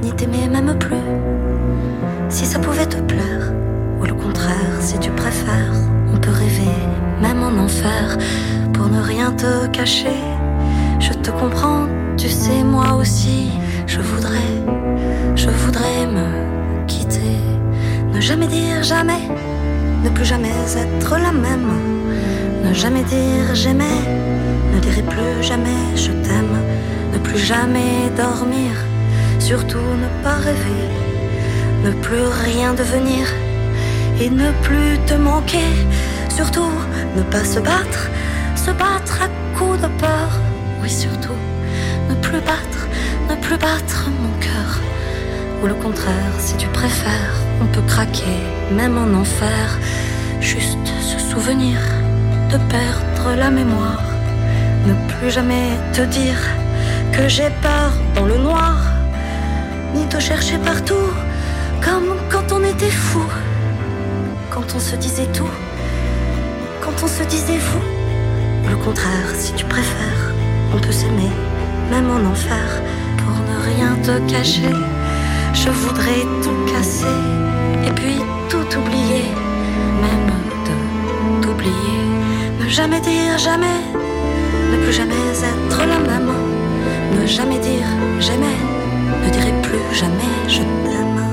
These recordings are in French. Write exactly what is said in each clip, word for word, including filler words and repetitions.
ni t'aimer même plus. Si ça pouvait te plaire, ou le contraire, si tu préfères, on peut rêver, même en enfer, pour ne rien te cacher. Je te comprends, tu sais, moi aussi, je voudrais, je voudrais me quitter. Ne jamais dire jamais, ne plus jamais être la même. Ne jamais dire j'aimais, ne dirai plus jamais je t'aime. Ne plus jamais dormir, surtout ne pas rêver. Ne plus rien devenir et ne plus te manquer. Surtout ne pas se battre, se battre à coups de peur. Oui, surtout ne plus battre, ne plus battre mon cœur. Ou le contraire, si tu préfères, on peut craquer, même en enfer. Juste se souvenir de perdre la mémoire. Ne plus jamais te dire que j'ai peur dans le noir, ni te chercher partout, comme quand on était fou. Quand on se disait tout, quand on se disait vous. Ou le contraire, si tu préfères, on peut s'aimer, même en enfer, pour ne rien te cacher. Je voudrais tout casser, et puis tout oublier, même de t'oublier. Ne jamais dire jamais, ne plus jamais être la même. Ne jamais dire j'aimais, ne dirai plus jamais je t'aime.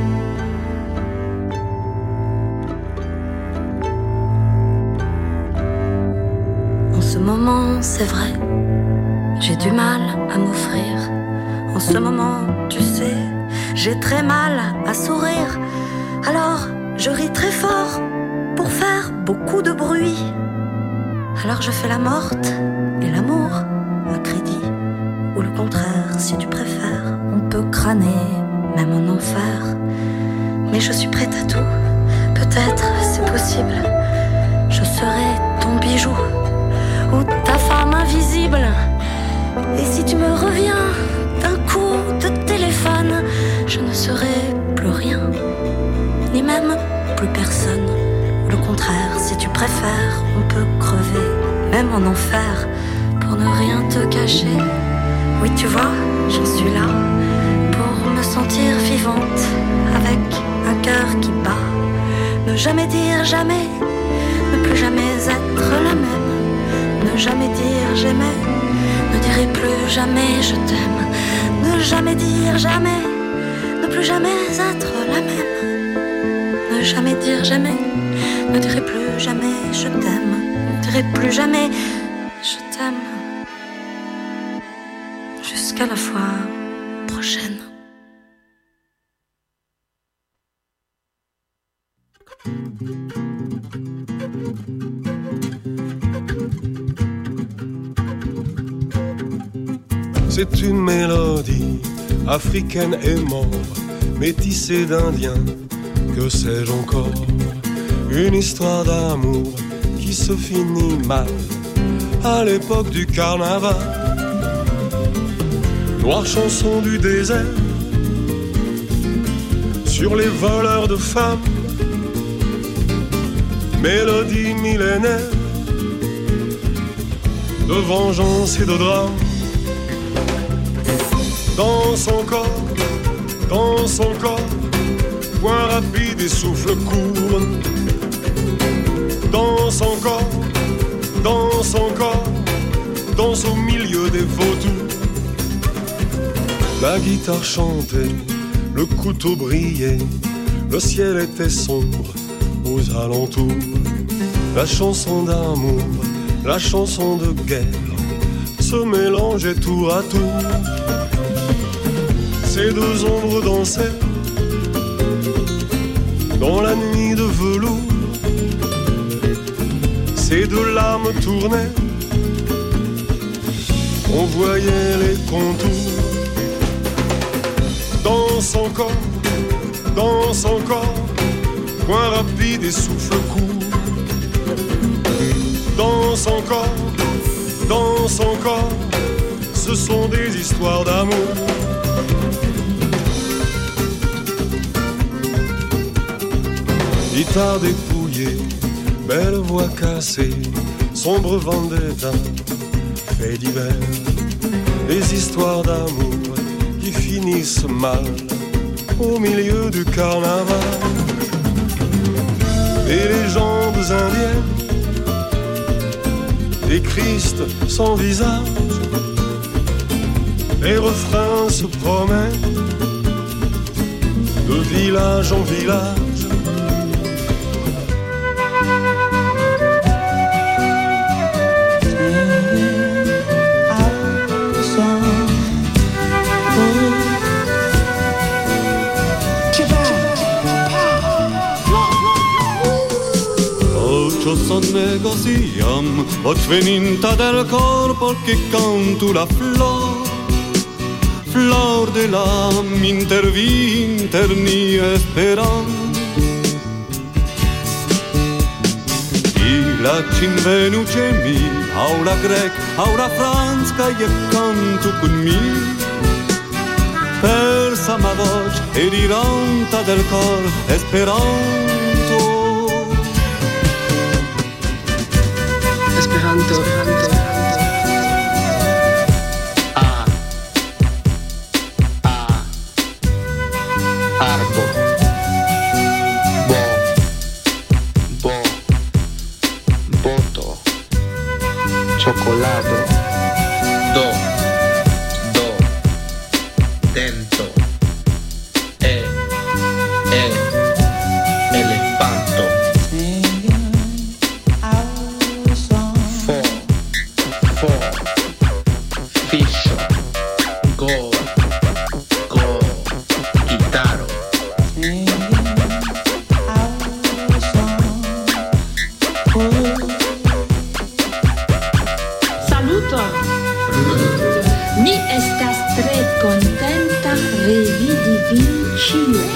En ce moment, c'est vrai, j'ai du mal à m'offrir. En ce moment, tu sais, j'ai très mal à sourire. Alors, je ris très fort pour faire beaucoup de bruit. Alors je fais la morte et l'amour à crédit. Ou le contraire, si tu préfères, on peut crâner, même en enfer. Mais je suis prête à tout, peut-être c'est possible. Je serai ton bijou ou ta femme invisible. Et si tu me reviens d'un coup de téléphone, je ne serai plus rien, ni même plus personne. Le contraire, si tu préfères, on peut crever, même en enfer, pour ne rien te cacher. Oui, tu vois, j'en suis là, pour me sentir vivante, avec un cœur qui bat. Ne jamais dire jamais, ne plus jamais être la même. Ne jamais dire j'aimais, ne dirai plus jamais je t'aime. Ne jamais dire jamais, ne plus jamais être la même. Ne jamais dire jamais, ne dirai plus jamais je t'aime. Ne dirai plus jamais je t'aime. Jusqu'à la fois prochaine. C'est une mélodie africaine aimante, métissée d'indiens, que sais-je encore. Une histoire d'amour qui se finit mal à l'époque du carnaval. Noire chanson du désert sur les voleurs de femmes, mélodie millénaire de vengeance et de drame. Dans son corps, dans son corps, point rapide et souffle court. Dans son corps, dans son corps, danse au milieu des vautours. La guitare chantait, le couteau brillait, le ciel était sombre aux alentours. La chanson d'amour, la chanson de guerre se mélangeaient tour à tour. Ces deux ombres dansaient dans la nuit de velours. Ces deux lames tournaient, on voyait les contours. Dans son corps, dans son corps, point rapide et souffle court. Dans son corps, dans son corps, ce sont des histoires d'amour. Guitare dépouillée, belle voix cassée, sombre vendetta, fait divers, des histoires d'amour qui finissent mal au milieu du carnaval. Des légendes indiennes, des Christ sans visage, les refrains se promènent de village en village. Negociam, voce veninta del corpo che canto la flor, flor de l'âme intervinterni esperam. I la cinvenuce mi, aula grec, aula franska, e canto con mi, persa ma voce e diranta del cor esperanto. Esperanto, Esperanto. A, a, arbo, bo, bo, boto, cioccolato, do, do, dento, e, e, elefanto. Fiscio, go, go, chitarro. Saluto! Mi estas tre contenta revidi vin ĉiuj.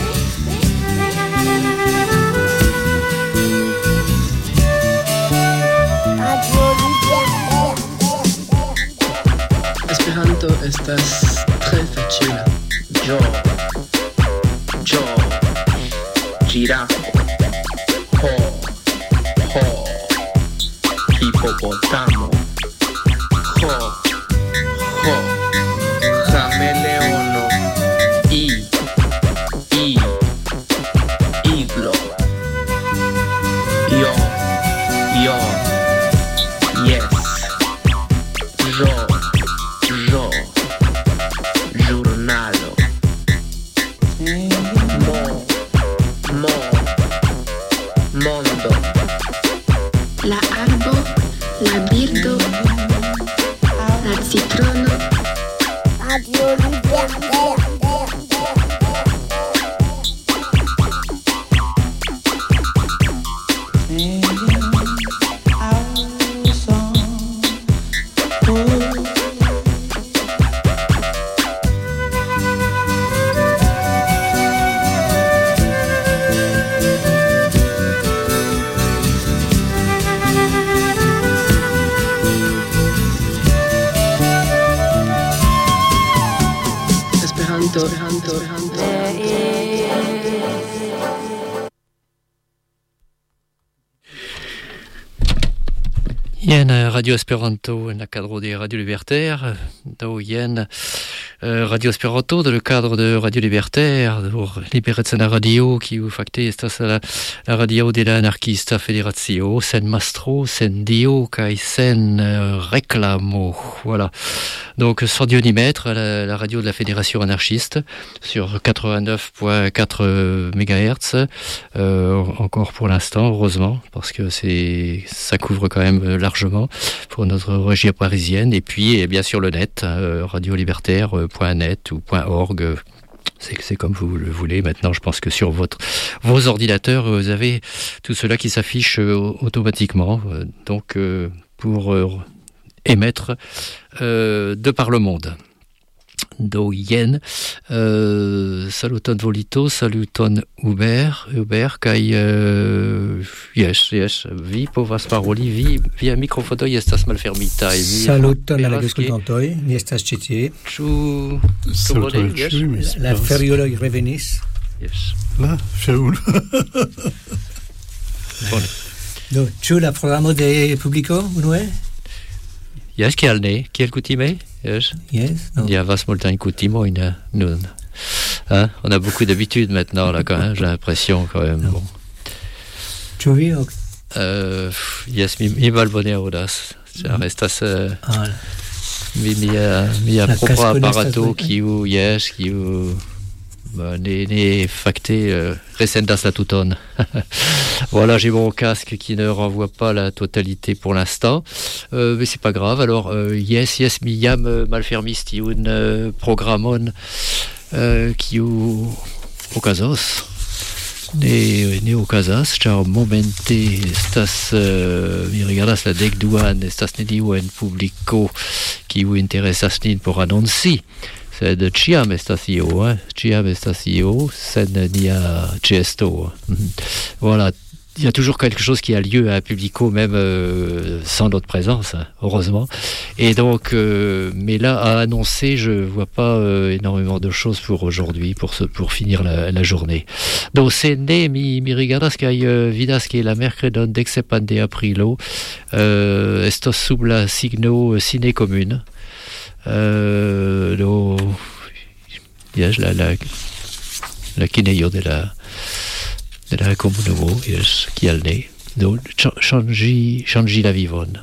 Esperanto estas tre facila. Yo, yo, girafo, ho, ho, hipopotamo, ho, ho, cameleono, i, i, iglo, yo, yo, yes, yo, yo, giornalo, mo, mo, mondo, La arbo, la birdo, la citrono. Radio Libertaire. Esperanto, Esperanto, Esperanto. Yen Radio Esperanto en le cadre des radios libertaires, do yen uh, Radio Esperanto dans le cadre de Radio Libertaire, do Liberetzena Radio qui vous facte estas la, la radio de la anarchista federatio, sen mastro, sen dio, kai sen uh, reclamo, voilà. Donc sans Dieu ni maître, la, la radio de la fédération anarchiste sur quatre-vingt-neuf virgule quatre mégahertz, euh, encore pour l'instant, heureusement, parce que c'est ça couvre quand même largement pour notre région parisienne. Et puis, et bien sûr, le net, euh, radio libertaire point net ou .org. C'est, c'est comme vous le voulez. Maintenant, je pense que sur votre, vos ordinateurs, vous avez tout cela qui s'affiche euh, automatiquement. Euh, donc, euh, pour euh, émettre euh, de par le monde. Do yen, euh, saluton volito, saluton Uber, Uber, kai, uh, yes, yes, vi povas paroli, vi, via microfono estas malfermita. Saluton alla aŭskultantoj, ni estas ĉi tie. Ĉu Saluton, yes? La ferioloj revenis. Yes. La feriol. Bone. Do, ĉu la programo de publiko unue? Yes, kial ne? Kiel kutime? Yes. Yes. No. Il y a vachement de temps nous. Hein? On a beaucoup d'habitude maintenant, là, quand même, j'ai l'impression, quand même. Bon. Tu vis au... Euh, yes, mi, mi balbonea audas. Mm-hmm. Restas, euh, ah, mi, mi, uh, mi a propre apparato qui ou, yes, qui ou, bah, ne, ne facté, euh, recendas la toutonne. Voilà, j'ai mon casque qui ne renvoie pas la totalité pour l'instant, euh, mais c'est pas grave. Alors, euh, yes, yes, mi yam euh, malfermisti un euh, programmon euh, qui ou au casos. Ne, ne okazas, car momente estas, uh, mi regardas la dek duan, estas neniu en publico kiu interesas nin por annonci. Sed ciam estas io, hein? Ciam estas io, sed nia ĉeesto. Voilà. Il y a toujours quelque chose qui a lieu à un publico, même euh, sans notre présence, hein, heureusement. Et donc, euh, mais là, à annoncer, je vois pas euh, énormément de choses pour aujourd'hui, pour ce, pour finir la, la journée. Donc, c'est né mi mi rigardas kaj uh, vidas ke la mercredon dexepande aprilo euh, estos sub la signo sine commune. Euh, do, yes, la la la kineio de la de la comuno, yes, qui al ne, do changi changi la vivon.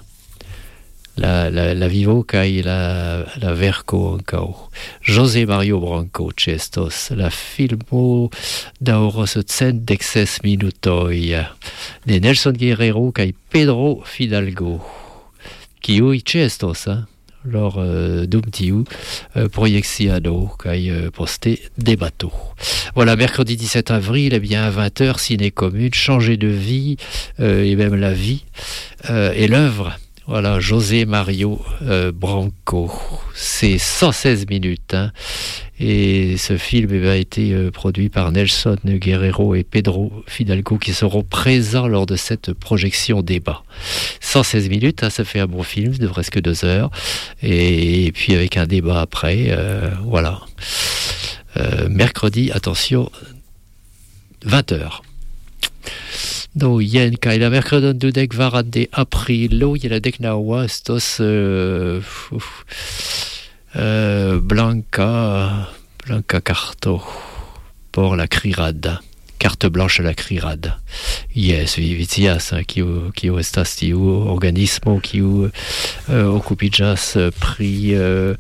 La la la vivo kaj la la verco ancao. José Mario Branco ĉestos la filmo daŭros cent dek ses minutoj de Nelson Guerrero kaj Pedro Fidalgo, kiuj ĉestos, hein? Lors euh, dum tiu euh, proiexiado kaj euh, poste debato. Voilà, mercredi dix-sept avril, eh bien à vingt heures, ciné commune, changer de vie euh, et même la vie euh, et l'œuvre. Voilà, José Mario euh, Branco. C'est cent seize minutes, hein, et ce film eh bien, a été euh, produit par Nelson Guerrero et Pedro Fidalgo qui seront présents lors de cette projection débat. cent seize minutes, hein, ça fait un bon film de presque deux heures, et, et puis avec un débat après, euh, voilà. Euh, mercredi, attention, vingt heures. Do yen kaj la mercredon dudek kvara de aprilo je la deknaŭa estos euh, euh, blanca blanca karto por la krirad, carte blanche à la krirad. Yes, vi vi scias, kiu kiu estas tiu organismo kiu euh, okupiĝas pri euh,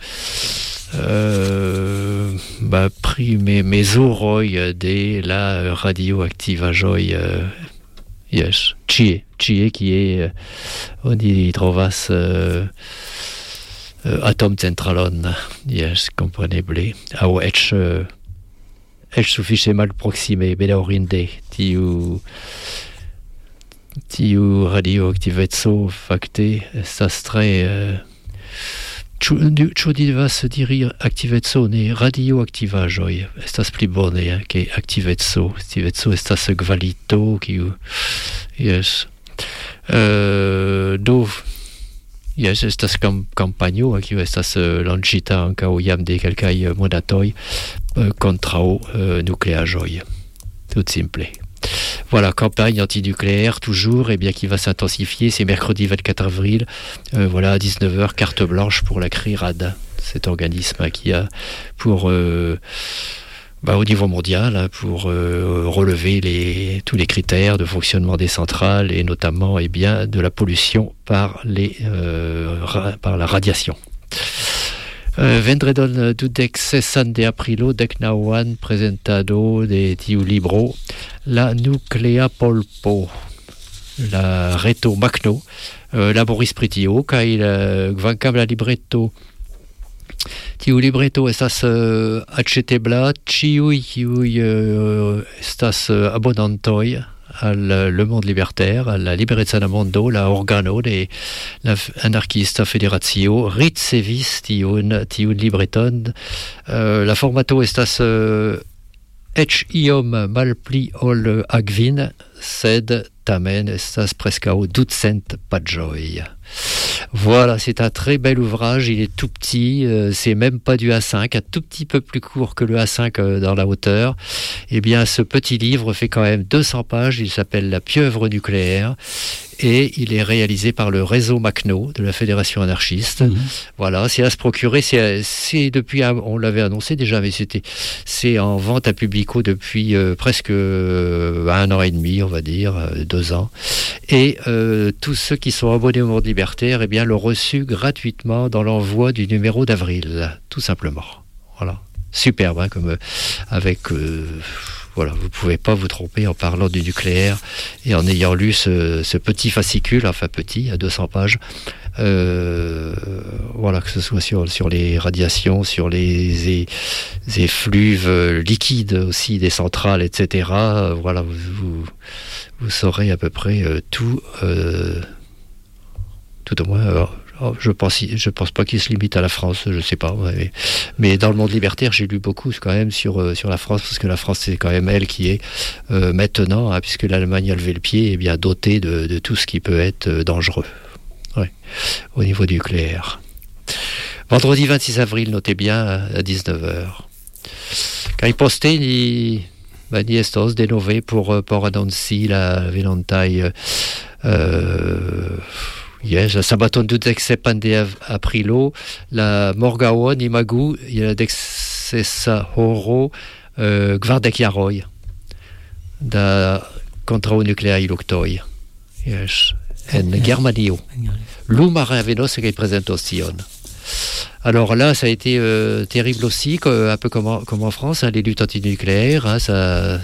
euh, bah, pri me mezuroj de la radioaktivaĵoj. Euh, Yes, Chie, Chie qui est, euh, on y trovas euh, euh, atom centralon, yes, compreneble, au etch, euh, etch sufiĉe malproksime, bedaŭrinde, tiu, tiu radioaktiveco fakte estas tre, euh, ĉu devas diri aktiveco, ne radioaktivaĵoj estas pli bone, hein, ke aktiveco. Aktiveco estas kvalito kiu, yes. Uh, do, yes, estas kam, kampanjo kiu estas uh, lanĉita ankaŭ jam de kelkaj monatoj uh, kontraŭ uh, nukleaĵoj. Tout simple. Voilà, campagne antinucléaire toujours, et eh bien qui va s'intensifier. C'est mercredi vingt-quatre avril, euh, voilà, à dix-neuf heures, carte blanche pour la CRIRAD, cet organisme hein, qui a pour euh, bah, au niveau mondial hein, pour euh, relever les, tous les critères de fonctionnement des centrales et notamment eh bien, de la pollution par, les, euh, ra- par la radiation. Uh, vendredon dudek sesan de aprilo dek naŭan prezentado de tiu libro La nuclea polpo, la reto Macno, uh, laboris pri tio kaj uh, kvankam la libreto tiu libreto estas uh, aĉetebla ĉiuj kiuj uh, estas uh, abonantoj al Le Monde Libertaire, alla Liberezza Mondo, la organo de la anarchista federatio ricevis tiun tiun libreton. Uh, la formato estas uh, eĉ iom malpli ol akvin, sed tamen estas preskaŭ ducent paĝoj. Voilà, c'est un très bel ouvrage, il est tout petit, euh, c'est même pas du A cinq, un tout petit peu plus court que le A cinq euh, dans la hauteur. Eh bien, ce petit livre fait quand même deux cents pages, il s'appelle La pieuvre nucléaire. Et il est réalisé par le réseau Macno de la Fédération anarchiste. Mmh. Voilà, c'est à se procurer. C'est, c'est depuis, on l'avait annoncé déjà, mais c'était, c'est en vente à Publico depuis euh, presque euh, un an et demi, on va dire, euh, deux ans. Et euh, tous ceux qui sont abonnés au Monde Libertaire, eh bien, l'ont reçu gratuitement dans l'envoi du numéro d'avril, tout simplement. Voilà, superbe, hein, comme euh, avec. Euh, Voilà, vous ne pouvez pas vous tromper en parlant du nucléaire et en ayant lu ce, ce petit fascicule, enfin petit, à deux cents pages, euh, voilà, que ce soit sur, sur les radiations, sur les, les effluves liquides aussi des centrales, et cetera. Voilà, vous, vous, vous saurez à peu près euh, tout, euh, tout au moins... Euh, Oh, je pense, je pense pas qu'il se limite à la France, je sais pas. Mais, mais dans le monde libertaire, j'ai lu beaucoup quand même sur euh, sur la France, parce que la France c'est quand même elle qui est euh, maintenant, hein, puisque l'Allemagne a levé le pied, et bien dotée de, de tout ce qui peut être euh, dangereux, ouais, au niveau nucléaire. Vendredi vingt-six avril, notez bien à dix-neuf heures. Quand il postait, il Bani estos de nove pour euh, pour annoncer la Velantai. Euh, Yes, la sabaton du dexepande aprilo, la morgaon imagu, il y a dexesa horo, gvardek yaroi, da contra nucléaire iloctoi. Yes, en Germanio. Lou marin venos qui présente aussi. Alors là, ça a été euh, terrible aussi, un peu comme en, comme en France, hein, les luttes antinucléaires, hein, ça,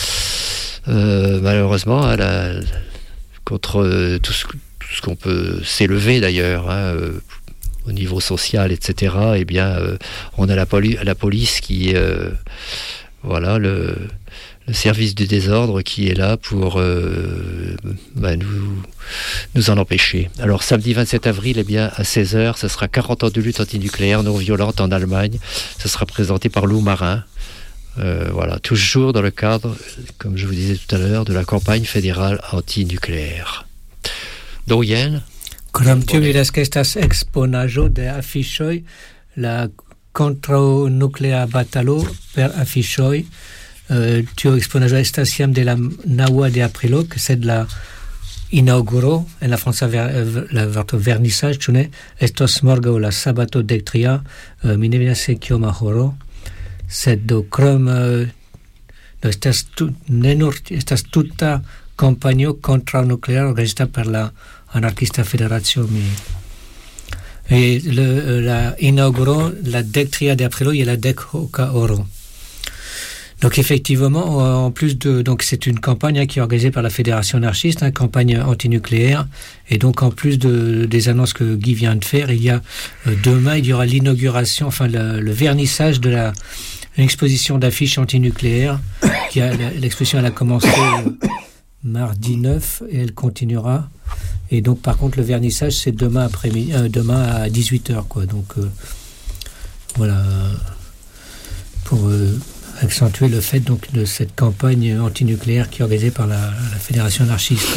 euh, malheureusement, hein, la, contre euh, tout ce ce qu'on peut s'élever d'ailleurs, hein, euh, au niveau social, et cetera. Eh bien, euh, on a la, poli- la police qui, euh, voilà, le, le service du désordre qui est là pour euh, bah, nous, nous en empêcher. Alors, samedi vingt-sept avril, eh bien, à seize heures, ce sera quarante ans de lutte antinucléaire non violente en Allemagne. Ce sera présenté par Lou Marin. Euh, voilà, toujours dans le cadre, comme je vous disais tout à l'heure, de la campagne fédérale antinucléaire. Doyen. Krom tio vidas ke estas exponaĵo de afiŝoj la kontraŭnuklea batalo per afiŝoj. Uh, tio exponaĵo estas jam de la naŭa de aprilo, sed la inauguro en la franca ver, la vorto vernissage, ĉu ne? Estos morgaŭ la sabato dektria, uh, mi ne vidas kioma horo, sed do krom uh, do estas tu, ne nur estas tuta campagne contranucléaire organisée par la anarchista fédération. Et le, la inaugurant la dectria de aprilo et la dec hoca oro. Donc effectivement, en plus de, donc c'est une campagne hein, qui est organisée par la fédération anarchiste, une hein, campagne antinucléaire. Et donc en plus de, des annonces que Guy vient de faire, il y a euh, demain il y aura l'inauguration, enfin le, le vernissage de la une exposition d'affiches antinucléaires. Qui a, l'exposition elle a commencé euh, mardi neuf et elle continuera. Et donc par contre le vernissage c'est demain après-midi, euh, demain à dix-huit heures quoi. Donc euh, voilà pour euh, accentuer le fait donc de cette campagne antinucléaire qui est organisée par la, la fédération anarchiste.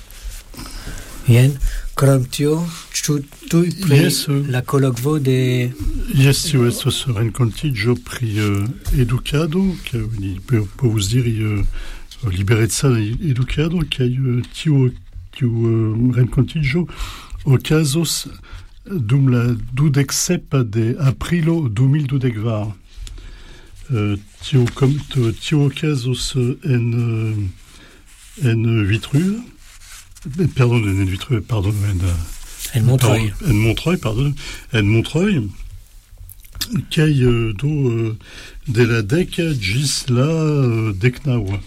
Jen, krom tio, ĉu tuj pri yes, uh, la kolokvo de Yes, tio estos renkontiĝo pri uh, edukado, kaj oni povus diri uh, libereca edukado, kaj uh, tio tiu uh, renkontiĝo okazos dum la dudek sepa de aprilo du mil dudek kvar. Uh, tio kom tio okazos en uh, en Vitruve. Pardon, en Vitruve, pardon, en, en Montreuil. En Montreuil, pardon, en Montreuil, kaj uh, do uh, de la deka ĝis la uh, deknaŭa.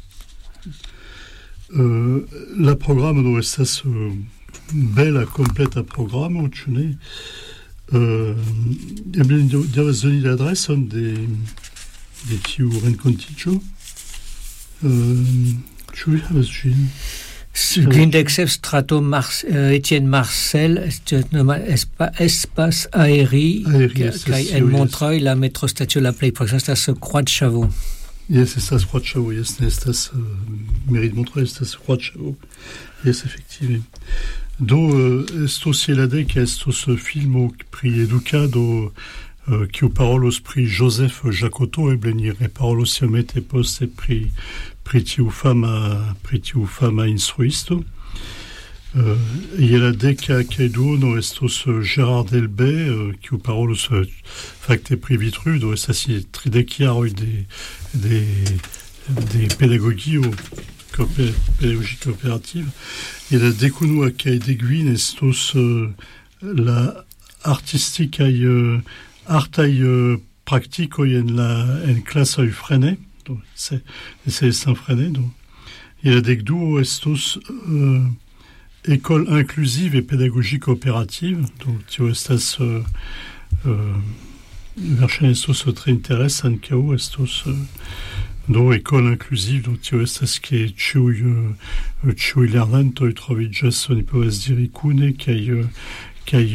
Uh, la programo do estas uh, bela kompleta programo, ĉu ne? Uh, eble devas doni la adreson de de tiu renkontiĝo. Uh, ĉu vi havas ĝin? Quindec strato Mar- uh, Étienne Marcel, espa, espace aéri, kaj en Montreuil la metrostacio la plej proksima estas Croix de Chavaux. Yes, estas Croix de Chavaux, yes, ne estas uh, mairie de Montreuil, estas Croix de Chavaux. Yes, effectivement. do uh, estos ielade che estos filmo pri educado uh, kiu parolos pri Joseph Jacotot e blenire parolos iomete poste pri pri tiu fama pri tiu fama instruisto. Uh, ielade ca ca duono estos Gérard Delbet uh, kiu parolos uh, facte pri vitru do estas tridek jaroj de de de pédagogie coopé- pédagogie coopérative. Il a découvert à Caille d'Aiguine estos euh, la artistique aille euh, art aille euh, pratique en la en classe aille freinée donc c'est c'est sans freiner donc il a découvert estos euh, école inclusive et pédagogie coopérative donc tu estas euh, euh, version estos très intéressant kao estos euh, do école inclusive donc tio estas ke ĉiuj ĉiuj lernantoj troviĝas oni povas diri kune kaj kaj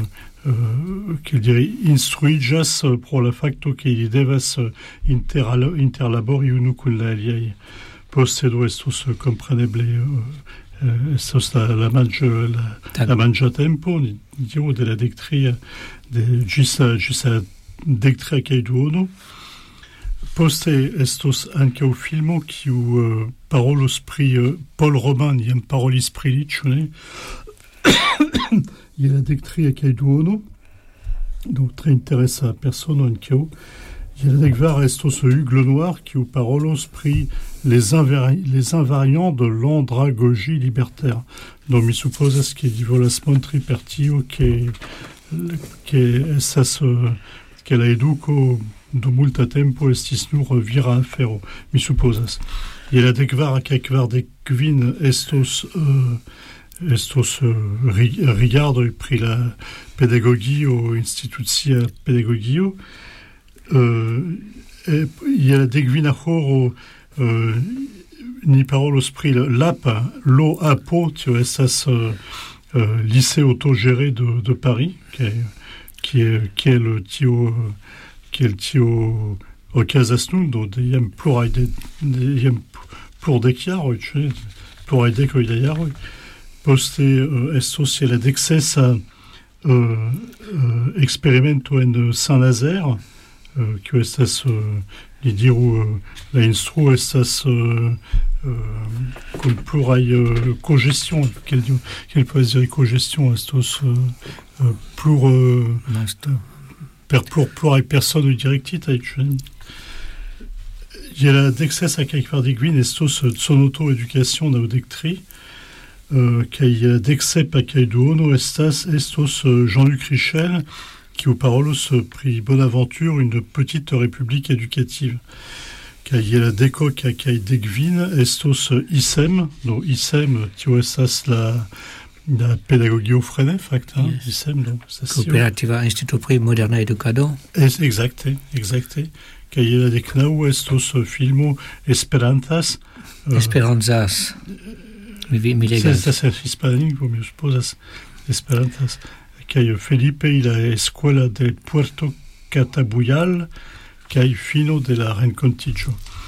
kiel diri instruiĝas pro la fakto ke ili devas interalo interlabori unu kun la aliaj. Poste do estos kompreneble estos la la manĝo la la manĝatempo ni diru de la dektria de ĝis ĝis la dektria kaj duono. Poste estos ankaŭ filmo kiu uh, parolos pri uh, Paul Robin iam parolis pri li, ĉu ne? Il a dektria kaj duono, donc tre interesa persono ankaŭ. Il a dekvar estos Hugues Lenoir kiu parolos pri les, invari- les invariants de l'andragogie libertaire. Donc mi supozas ke li volas montri per tio ke ke estas uh, ke la eduko do multa tempo estis nur vira afero, mi supposas. Il a dekvar kaj kvar de kvin estos uh, estos uh, rigardoj pri la pedagogio institucia pedagogio. Uh, et il a dekvina horo uh, ni parolos pri l'A P, l'O A P O, tio estas uh, uh, lycée autogéré de, de Paris, qui est, qui est, qui est le tio uh, kiel tio okazas nun do de iam pluraj de iam plurdek jaroj, ĉu ne? Pluraj dekoj da jaroj. Poste uh, estos la deksesa uh, uh, eksperimento en Saint-Nazaire, uh, kiu estas uh, li diru uh, la instru estas uh, uh, kun pluraj uh, cogestion, kiel kiel povas diri cogestion estos uh, uh, plur uh, per plur pluraj personoj direktitaj, ĉu ne? Il y a d'accès à quelque part d'Iguine estos son auto-éducation d'audectri, euh, qu'il y a d'accès à Caïdouono estas estos Jean-Luc Richel, qui au parolos prit Bonaventure une petite république éducative. Qu'il y a la décoque à Caïdegvin estos ISEM, donc ISEM, tio estas la la pédagogie freinée, fact, hein, yes. ISEM, donc ça c'est Cooperativa Instituto pri Moderna Edukado. Exacte, exacte. Kaj la deknaŭ estos filmo Esperantas. Uh, Esperanzas. Mi mi legas. Estas en hispanlingvo, mi supozas Esperantas. Kaj Felipe y la escuela de Puerto Catabuyal kaj fino de la renkontiĝo.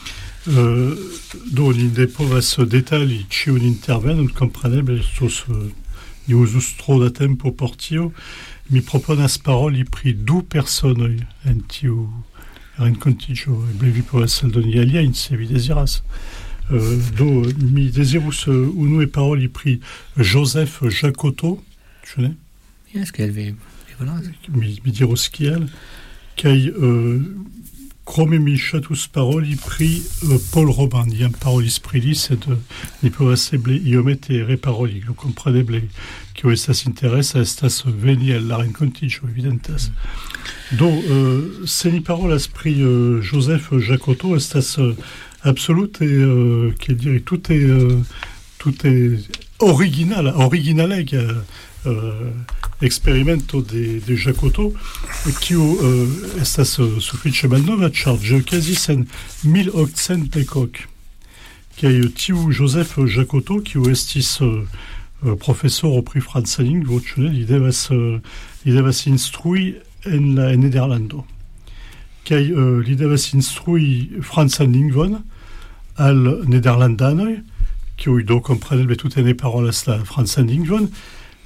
Uh, do ni ne povas detali ĉiun intervenon, kompreneble estos uh, ni uzus tro da tempo por tio. Mi proponas paroli pri du personoj en tiu renkontiĝo, eble vi povas eldoni aliajn se vi deziras. Uh, do mi dezirus uh, unue paroli pri Joseph Jacotot, ĉu ne? Jes, kiel vi volas. Mi, mi dirus kiel, kaj uh, krome mi ŝatus paroli pri uh, Paul Robin, iam parolis pri li, sed uh, ni povas eble iomete reparoli, do kompreneble kio estas interesa estas veni al la renkontiĝo, evidentas. Do, uh, se ni parolas pri uh, Joseph Jacotot, estas uh, absolute, uh, kiel diri, tute, uh, tute originala, originalega uh, experimento de, de Jacotot, kiu uh, estas uh, sufiĉe malnova, ĉar ĝi okazis en mil okcent dekok. Kaj tiu Joseph Jacotot, kiu estis uh, profesoro pri franca lingvo, ĉu ne, li devas, uh, li devas instrui en la en Nederlando. Kaj uh, li devas instrui francan lingvon al nederlandanoj, kiuj do kompreneble tute ne parolas la francan lingvon,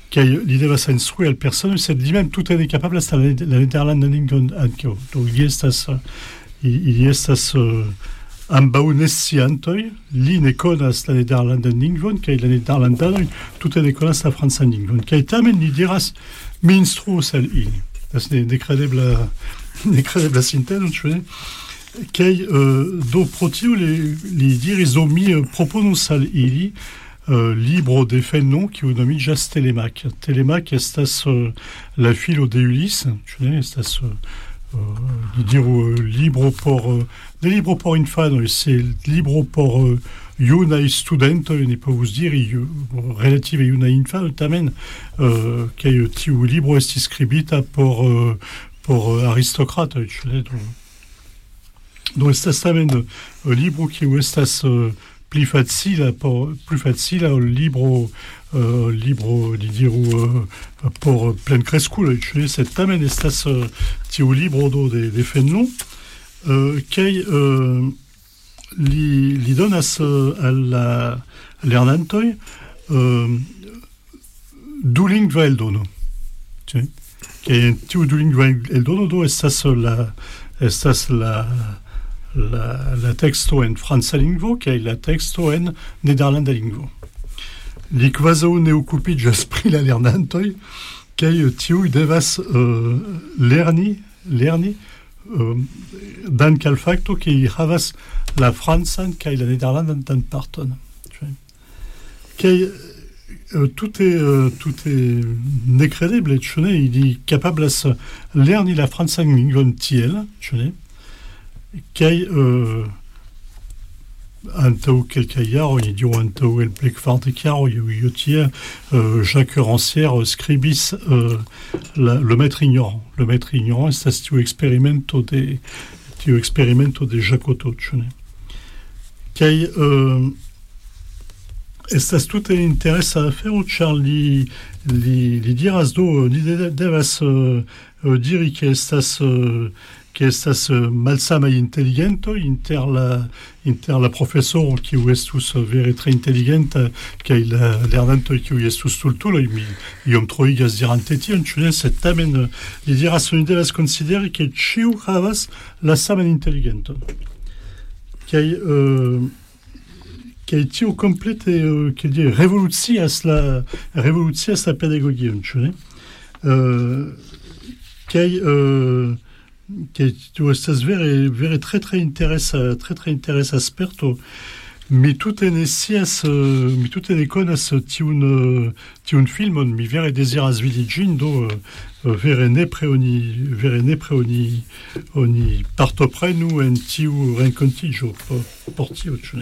l'idée va s'instruire la personne, c'est lui-même tout est capable à la Nederlanden anche. Donc il y a ça, il y a ça ambau nesciantoi, li ne conas la Nederlanden lingvon, kai la Nederlandanoi tout est conas la Franza lingvon. Kai tamen li diras minstru sal ili. Das ne decredebla decredebla sinteno, tu vois. Kai euh, do protio li li diris do mi uh, proponus sal ili Uh, libro de fennon qui vous nomme jas Telemac. Telemac estas uh, la filo de Ulysse, tu sais, estas uh, uh, dire uh, libro por uh, des libros por infano, c'est libro por uh, iunai studento, ne peut vous dire uh, relative iunai infano tamen uh, kai tiu libro esti scribita por uh, por uh, aristocrate, tu sais, donc donc estas tamen uh, libro qui estas uh, plus facile pour plus facile au libro euh, libro di diru euh, pour plein crescul cioè cette tamen estas uh, tiu libro do de de fennon euh, kei euh, li li donas uh, al lernantoj euh, du lingva eldono cioè kei tiu du lingva eldono do estas la estas la La, la texto en franca lingvo, kaj la texto en nederlanda lingvo. Li kvazaŭ ne okupiĝas pri la lernantoj, kaj tiuj devas uh, lerni, lerni uh, dank al fakto ke ili havas la francan kaj la nederlandan parton. Kaj uh, tout est uh, tout est nekredeble, ĉu ne? Ili kapablas lerni la francan lingvon tiel, ĉu ne? Kai uh, antaŭ kelkaj jaroj, dio antaŭ el plejkvartek jaroj, io tie uh, Jacques Rancière scribis uh, la, le maître ignorant. Le maître ignorant estas tiu experimento de tiu experimento de Jacotot, ĉu ne? Kai uh, estas tute interesa afero, ĉar li li li diras do li devas uh, uh, diri ke estas uh, que estas malsamaj inteligento inter la inter la profesoro kiu estus vere tre inteligenta kaj la lernantoj kiuj estus stultuloj mi iom troigas dirante tion, ĉu ne? Sed tamen li diras oni devas konsideri ke ĉiu havas la saman inteligenton. Kaj uh, kaj tio komplete uh, kiel diri revolucias la revolucias la pedagogion, ĉu ne? Uh, kaj uh, che tu estas vere vere tre tre interesa tre tre interesa sperto mi tute ne scias uh, mi tute ne konas tiun uh, tiun filmon mi vere deziras vidi ĝin do uh, vere nepre oni vere nepre oni oni partoprenu en tiu renkontiĝo por, por tio, ĉu ne?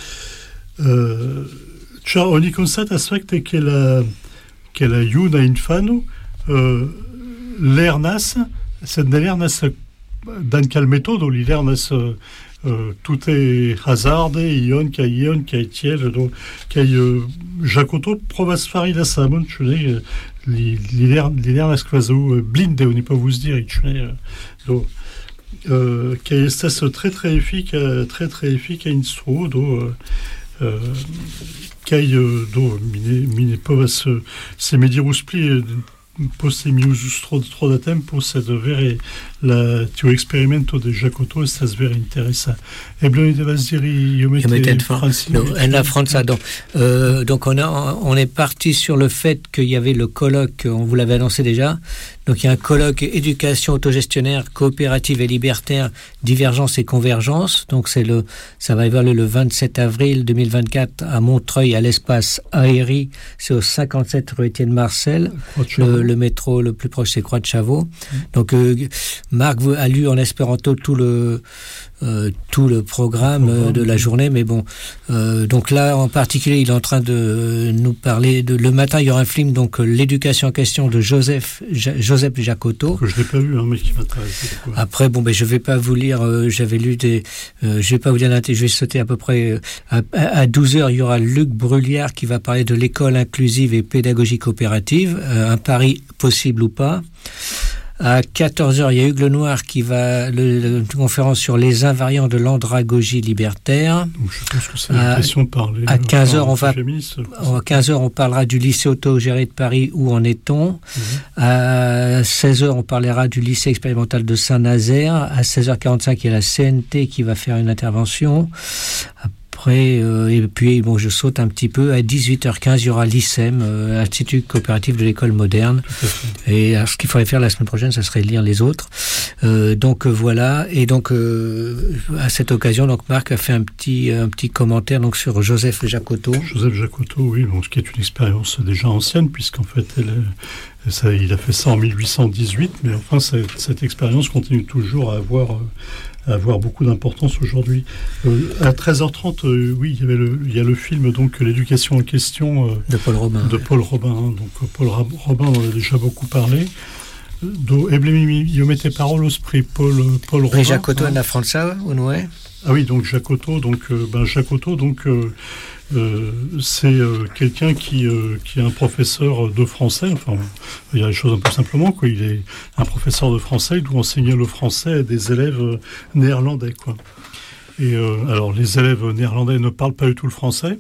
Uh, ĉar oni konstatas fakte ke la ke la juna infano uh, lernas sed ne lernas dank al metodo, li lernas uh, uh, tute hazarde, ion kaj ion kaj tiel, do kaj uh, Jacotot provas fari la samon, ĉu ne? Li li, lern, li lernas kvazaŭ blinde, oni povus diri, ĉu ne? Do uh, kaj estas tre tre efika tre tre efika instruo, do uh, kaj uh, do mi ne mi ne povas uh, se mi dirus pli uh, poste mi uzus tro, tro da tempo, sed vere la tiu experimento de Jacotot estas vere interesa. Eble oni devas diri iomete Franci. En la Franza, donc, euh, donc on, a, on est parti sur le fait qu'il y avait le colloque, on vous l'avait annoncé déjà, donc il y a un colloque éducation autogestionnaire, coopérative et libertaire, divergence et convergence, donc c'est le, ça va avoir lieu le vingt-sept avril deux mille vingt-quatre à Montreuil, à l'espace Aéri, c'est au cinquante-sept rue Étienne Marcel, le, le métro le plus proche c'est Croix de Chavaux. Mmh. Donc euh, Marc a lu en espéranto tout le euh, tout le programme euh, de la journée, mais bon, euh, donc là en particulier il est en train de nous parler de le matin il y aura un film donc l'éducation en question de Joseph ja, Joseph Jacotot. Que je n'ai pas vu, hein, mais qui m'intéresse. Après bon ben je vais pas vous lire, euh, j'avais lu des, euh, je vais pas vous lire je vais sauter à peu près à, à douze heures il y aura Luc Brulliard qui va parler de l'école inclusive et pédagogie coopérative, euh, un pari possible ou pas. À quatorze heures, il y a Hugues Lenoir qui va, le, le, une conférence sur les invariants de l'andragogie libertaire. Donc je pense que c'est une question par les, à quinze heures, on va, féministes. à quinze heures, on parlera du lycée autogéré de Paris, où en est-on? Mmh. À seize heures, on parlera du lycée expérimental de Saint-Nazaire. À seize heures quarante-cinq, il y a la C N T qui va faire une intervention. Après, euh, et puis, bon, je saute un petit peu. À dix-huit heures quinze, il y aura l'I C E M, euh, Institut coopératif de l'école moderne. Et alors, ce qu'il faudrait faire la semaine prochaine, ça serait lire les autres. Euh, donc, euh, voilà. Et donc, euh, à cette occasion, donc, Marc a fait un petit, un petit commentaire, donc, sur Joseph Jacottot. Joseph Jacottot, oui, bon, ce qui est une expérience déjà ancienne, puisqu'en fait, elle est, ça, il a fait ça en mille huit cent dix-huit, mais enfin, cette, cette expérience continue toujours à avoir, euh, à avoir beaucoup d'importance aujourd'hui. Euh, à treize heures trente, euh, oui, il y avait le, il y a le film donc l'éducation en question euh, de Paul Robin. De Paul Robin, hein, donc Paul Robin, on en a déjà beaucoup parlé. Do eblemi io mette parole spre Paul Paul Robin. Et Jacottot en França, ou non? Ah oui, donc Jacottot, donc euh, ben Jacottot, donc euh, euh, c'est euh, quelqu'un qui euh, qui est un professeur de français. Enfin, il y a les choses un peu simplement, quoi. Il est un professeur de français, il doit enseigner le français à des élèves euh, néerlandais, quoi. Et euh, alors, les élèves néerlandais ne parlent pas du tout le français,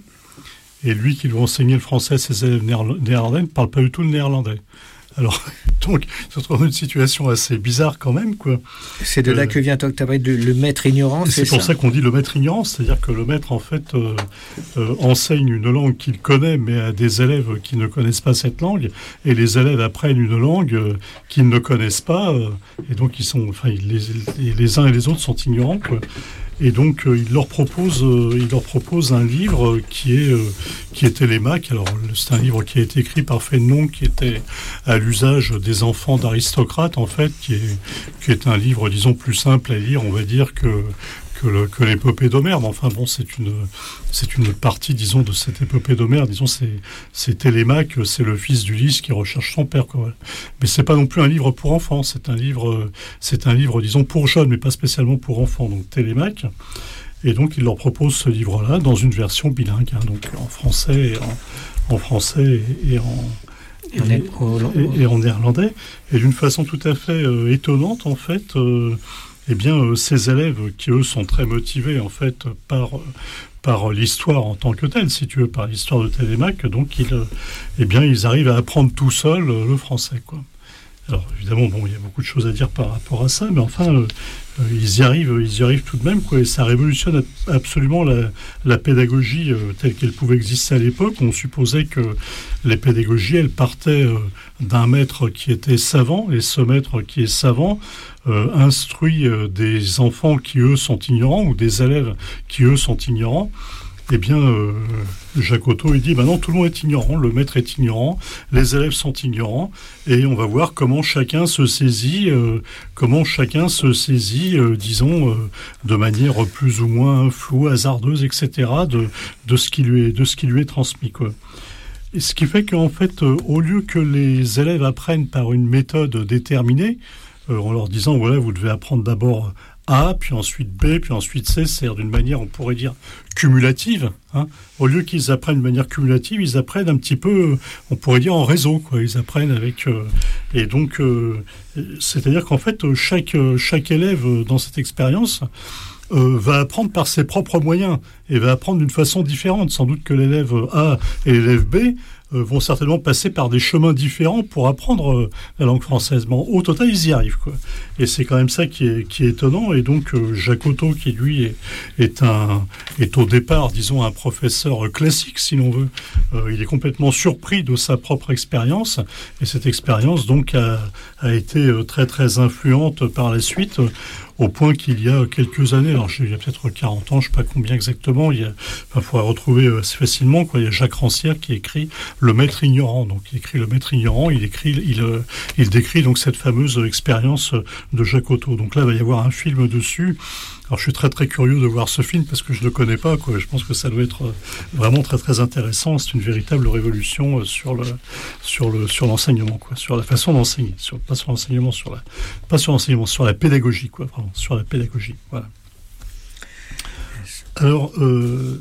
et lui qui doit enseigner le français à ses élèves néerlandais ne parle pas du tout le néerlandais. Alors, donc, il se trouve dans une situation assez bizarre quand même, quoi. C'est de là euh, que vient tu as parlé de le maître ignorant, c'est, c'est pour ça, ça qu'on dit le maître ignorant, c'est-à-dire que le maître, en fait, euh, euh, enseigne une langue qu'il connaît, mais à des élèves qui ne connaissent pas cette langue, et les élèves apprennent une langue euh, qu'ils ne connaissent pas, euh, et donc ils sont, enfin, les, les, les uns et les autres sont ignorants, quoi. Et donc euh, il leur propose, euh, il leur propose un livre qui est euh, qui est Télémaque. Alors c'est un livre qui a été écrit par Fénelon, qui était à l'usage des enfants d'aristocrates, en fait, qui est qui est un livre, disons, plus simple à lire, on va dire, que que, le, que l'épopée d'Homère. Mais enfin bon, c'est une c'est une partie, disons, de cette épopée d'Homère. Disons, c'est c'est Télémaque, c'est le fils d'Ulysse qui recherche son père, quoi. Mais c'est pas non plus un livre pour enfants. C'est un livre c'est un livre, disons, pour jeunes, mais pas spécialement pour enfants. Donc Télémaque. Et donc il leur propose ce livre-là dans une version bilingue, hein, donc en français, et en, en français et, et en et, et, et en néerlandais. Et d'une façon tout à fait euh, étonnante, en fait. Euh, Eh bien, euh, ces élèves qui, eux, sont très motivés, en fait, par, euh, par l'histoire en tant que telle, si tu veux, par l'histoire de Télémaque, donc, ils, euh, eh bien, ils arrivent à apprendre tout seuls euh, le français, quoi. Alors, évidemment, bon, il y a beaucoup de choses à dire par rapport à ça, mais enfin, euh, euh, ils y arrivent, ils y arrivent tout de même, quoi, et ça révolutionne absolument la, la pédagogie euh, telle qu'elle pouvait exister à l'époque. On supposait que les pédagogies, elles partaient euh, d'un maître qui était savant, et ce maître qui est savant euh, instruit euh, des enfants qui, eux, sont ignorants, ou des élèves qui, eux, sont ignorants. Eh bien, euh, Jacottot, il dit, ben non, tout le monde est ignorant, le maître est ignorant, les élèves sont ignorants, et on va voir comment chacun se saisit, euh, comment chacun se saisit, euh, disons, euh, de manière plus ou moins floue, hasardeuse, et cetera, de, de, ce qui lui est, de ce qui lui est transmis, quoi. Et ce qui fait qu'en fait, euh, au lieu que les élèves apprennent par une méthode déterminée, euh, en leur disant, voilà, vous devez apprendre d'abord A, puis ensuite B, puis ensuite C, c'est-à-dire d'une manière, on pourrait dire, cumulative, hein. Au lieu qu'ils apprennent de manière cumulative, ils apprennent un petit peu, on pourrait dire, en réseau, quoi. Ils apprennent avec... Euh, et donc, euh, c'est-à-dire qu'en fait, chaque, chaque élève dans cette expérience euh, va apprendre par ses propres moyens, et va apprendre d'une façon différente. Sans doute que l'élève A et l'élève B euh, vont certainement passer par des chemins différents pour apprendre euh, la langue française. Mais au total, ils y arrivent, quoi. Et c'est quand même ça qui est, qui est étonnant. Et donc, euh, Jacottot, qui lui est, est, un, est au départ, disons, un professeur classique, si l'on veut, euh, il est complètement surpris de sa propre expérience. Et cette expérience, donc, a, a été très, très influente par la suite, euh, au point qu'il y a quelques années, alors il y a peut-être quarante ans, je ne sais pas combien exactement, il y a, enfin, faudra retrouver assez facilement, quoi. Il y a Jacques Rancière qui écrit Le Maître ignorant. Donc il écrit Le Maître ignorant, il écrit, il, il décrit donc cette fameuse expérience de Jacottot. Donc là, il va y avoir un film dessus. Alors je suis très très curieux de voir ce film parce que je ne le connais pas, quoi. Je pense que ça doit être vraiment très très intéressant. C'est une véritable révolution sur le sur le sur l'enseignement, quoi, sur la façon d'enseigner, sur pas sur l'enseignement, sur la pas sur l'enseignement, sur la pédagogie, quoi, vraiment, sur la pédagogie. Voilà. Alors euh,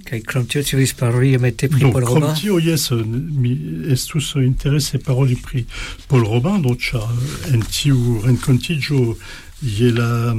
Kai Crumptio tu vis par lui mette prix Paul Robin. Donc Crumptio yes mi estus interesse paroli prix Paul Robin donc cha entiu rencontigio iela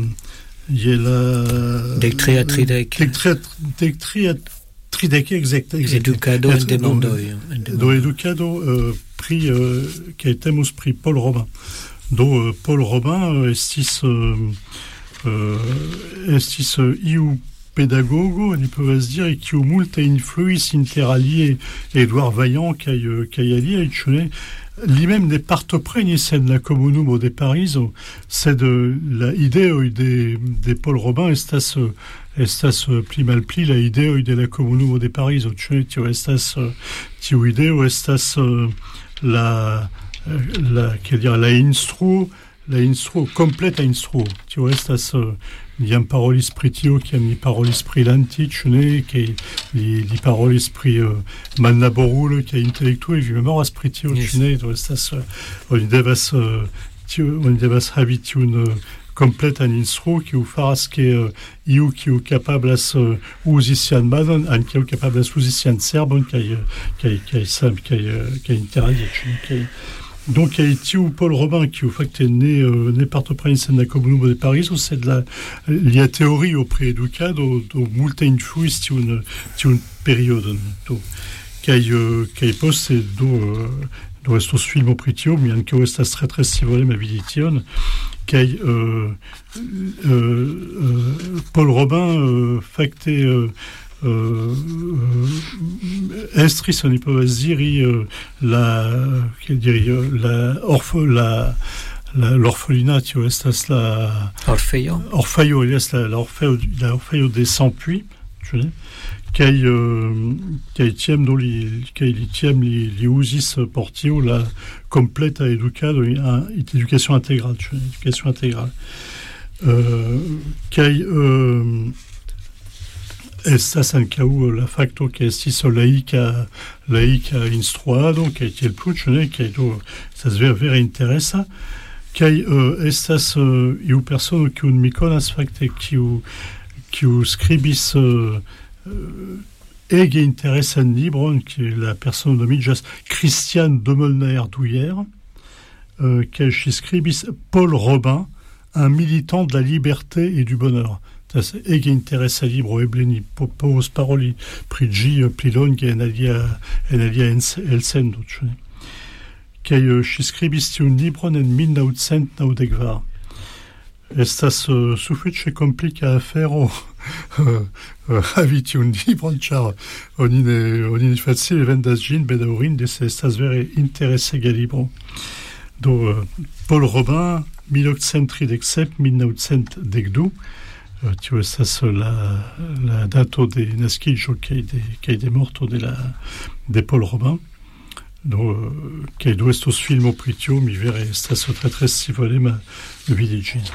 iela Dectria tridec. Dectria Dectria tridec exact exact. Educado en demandoi. Do educado euh, prix euh, qui etemus prix Paul Robin. Do euh, Paul Robin euh, estis euh, euh, estis euh, iu pédagogo, on peut se dire, et qui au multe influis interalie Édouard Vaillant, qui a ali, et qui lui-même n'est partopreni, c'est de la communum de Paris, c'est de la idée de, de Paul Robin, estas, estas pli mal pli, la idée de la communum de Paris, tu estas, tu idée, estas, la, la, qu'est dire, la instru, la instru, complète instru, tu estas, il y a un parole spritio qui a mis parole sprilanti, qui qui li parole sprit mannaborul qui est intellectuel, je me mort à spritio, tu n'es, donc ça on devas on devas habitune complète en instru qui ou faras que iu qui ou capable as usician madon, an qui ou capable as usician serbon qui qui qui simple qui qui interagit qui donc il y a tiu Paul Robin qui au fait est né euh, né parto prince de la commune de Paris, c'est de la il y a théorie au prééducado do multe influis tiu une tiu une période do qui qui poste do do estos film pritio mi anche estas très très sivole ma vidition qui euh, euh, euh, Paul Robin euh, facte euh, Euh, euh, estris on peut dire euh, la quel dire la orphe la l'orphelinat tu vois c'est la Orfeo Orfeo yes la l'Orfeo la Orfeo des sans puits tu sais qui euh, qui tient dans les qui tient les les usis portio la complète à educado éducation intégrale tu vois éducation intégrale euh, qui euh, estas ankaŭ la fakto ke estis laika laika instruado kaj tiel plu ĉu kaj do estas vere vere interesa kaj uh, estas uh, iu persono kiun mi konas fakte kiu kiu skribis uh, uh, ege interesan libron ki la persono nomiĝas Christian Demolnaer-Douillère uh, kaj ŝi skribis Paul Robin, un militant de la liberté et du bonheur. Ege interessa libro ebleni pos paroli pri ĝi pli longe en alia en alia elsendo ĉu ne kaj ŝi skribis tiun libron en mil naŭcent naŭdek kvar. Estas uh, sufiĉe komplika afero havi tiun libron ĉar oni ne oni ne facile vendas ĝin bedaŭrinde se estas vere interesega libro. Do uh, Paul Robin mil octcent tridek sep mil naŭcent dek du. Uh, tu vois ça c'est la la date de naskiĝo kaj de kaj de morto de la de Paul Robin do kaj do estos filmo pri tio mi vere estas tre tre scivolema vidi ĝin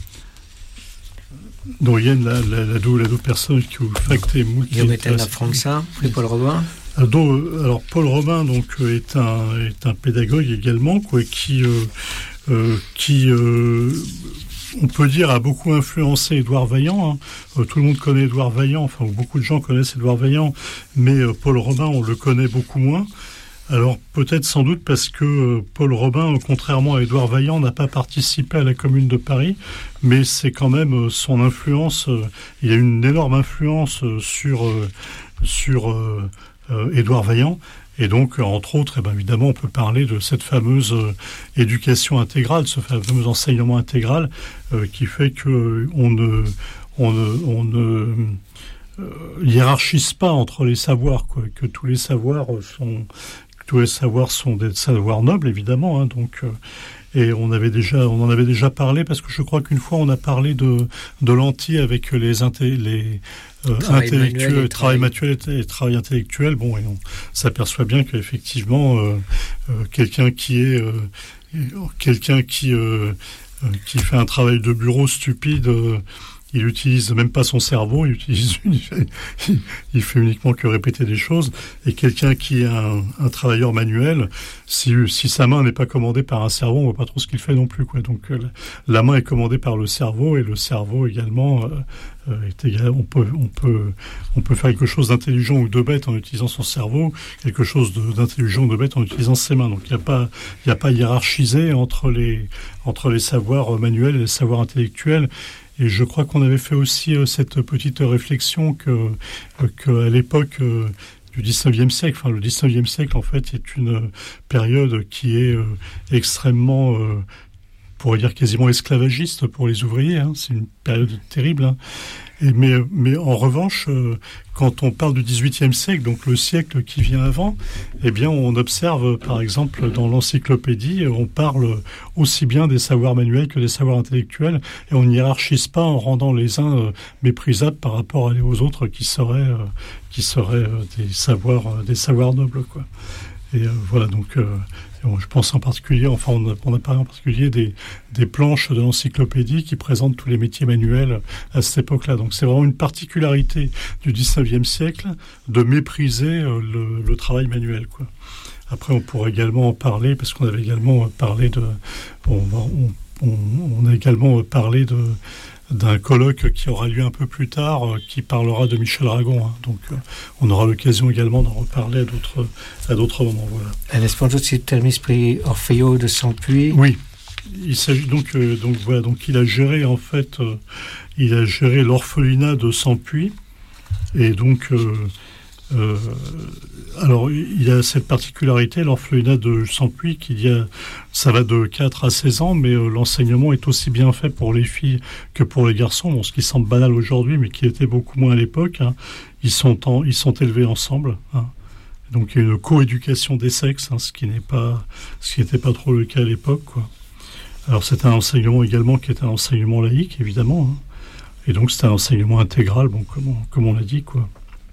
do jen la la la du la du personnes qui ont facté multe io mette la franca pri Paul Robin. Do, alors Paul Robin donc est un est un pédagogue également quoi qui euh, euh, qui euh, on peut dire a beaucoup influencé Édouard Vaillant. Hein. Euh, tout le monde connaît Édouard Vaillant, enfin beaucoup de gens connaissent Édouard Vaillant, mais euh, Paul Robin on le connaît beaucoup moins. Alors peut-être sans doute parce que euh, Paul Robin, euh, contrairement à Édouard Vaillant, n'a pas participé à la Commune de Paris, mais c'est quand même euh, son influence. Euh, il y a une énorme influence euh, sur euh, sur euh, euh, Édouard Vaillant. Et donc, entre autres, eh bien, évidemment, on peut parler de cette fameuse euh, éducation intégrale, ce fameux enseignement intégral euh, qui fait que euh, on ne, on ne, on ne euh, hiérarchise pas entre les savoirs, quoi, que tous les savoirs sont, tous les savoirs sont des savoirs nobles, évidemment. Hein, donc, euh, et on avait déjà, on en avait déjà parlé parce que je crois qu'une fois on a parlé de de l'anti avec les inté, les Euh, intellectuel, travail manuel et travail intellectuel. Bon, et on s'aperçoit bien qu'effectivement, euh, euh, quelqu'un qui est euh, quelqu'un qui euh, qui fait un travail de bureau stupide, euh, il utilise même pas son cerveau, il utilise, il fait, il fait uniquement que répéter des choses. Et quelqu'un qui est un, un travailleur manuel, si, si sa main n'est pas commandée par un cerveau, on voit pas trop ce qu'il fait non plus, quoi. Donc, euh, la main est commandée par le cerveau, et le cerveau également, euh, est égal, on peut, on peut, on peut faire quelque chose d'intelligent ou de bête en utilisant son cerveau, quelque chose de, d'intelligent ou de bête en utilisant ses mains. Donc, il n'y a pas, il n'y a pas hiérarchisé entre les, entre les savoirs manuels et les savoirs intellectuels. Et je crois qu'on avait fait aussi euh, cette petite réflexion que, euh, que à l'époque euh, du dix-neuvième siècle, enfin le dix-neuvième siècle en fait est une euh, période qui est euh, extrêmement, euh, on pourrait dire quasiment esclavagiste pour les ouvriers. Hein. C'est une période terrible. Hein. Et mais, mais en revanche, euh, quand on parle du dix-huitième siècle, donc le siècle qui vient avant, eh bien, on observe, par exemple, dans l'encyclopédie, on parle aussi bien des savoirs manuels que des savoirs intellectuels, et on ne hiérarchise pas en rendant les uns euh, méprisables par rapport aux autres qui seraient, euh, qui seraient euh, des savoirs, euh, des savoirs nobles, quoi. Et euh, voilà, donc, euh, je pense en particulier, enfin, on a, on a parlé en particulier des, des planches de l'encyclopédie qui présentent tous les métiers manuels à cette époque-là. Donc, c'est vraiment une particularité du dix-neuvième siècle de mépriser euh, le, le travail manuel, quoi. Après, on pourrait également en parler, parce qu'on avait également parlé de, on, on, on, on a également parlé de, d'un colloque qui aura lieu un peu plus tard, euh, qui parlera de Michel Aragon. Hein. Donc, euh, on aura l'occasion également d'en reparler à d'autres, à d'autres moments. Voilà. El esponso termis pri Orfeo de Sampuy. Oui, il s'agit donc, euh, donc voilà, donc il a géré en fait, euh, il a géré l'orphelinat de Sampuy, et donc. Euh, Euh, alors, il y a cette particularité, l'orphelinat de Sampuy, qu'il y a, ça va de quatre à seize ans, mais euh, l'enseignement est aussi bien fait pour les filles que pour les garçons, bon, ce qui semble banal aujourd'hui, mais qui était beaucoup moins à l'époque. Hein. Ils sont en, ils sont élevés ensemble. Hein. Donc, il y a une coéducation des sexes, hein, ce qui n'est pas, ce qui n'était pas trop le cas à l'époque, quoi. Alors, c'est un enseignement également qui est un enseignement laïque, évidemment. Hein. Et donc, c'est un enseignement intégral, bon, comme on, comme on l'a dit, quoi.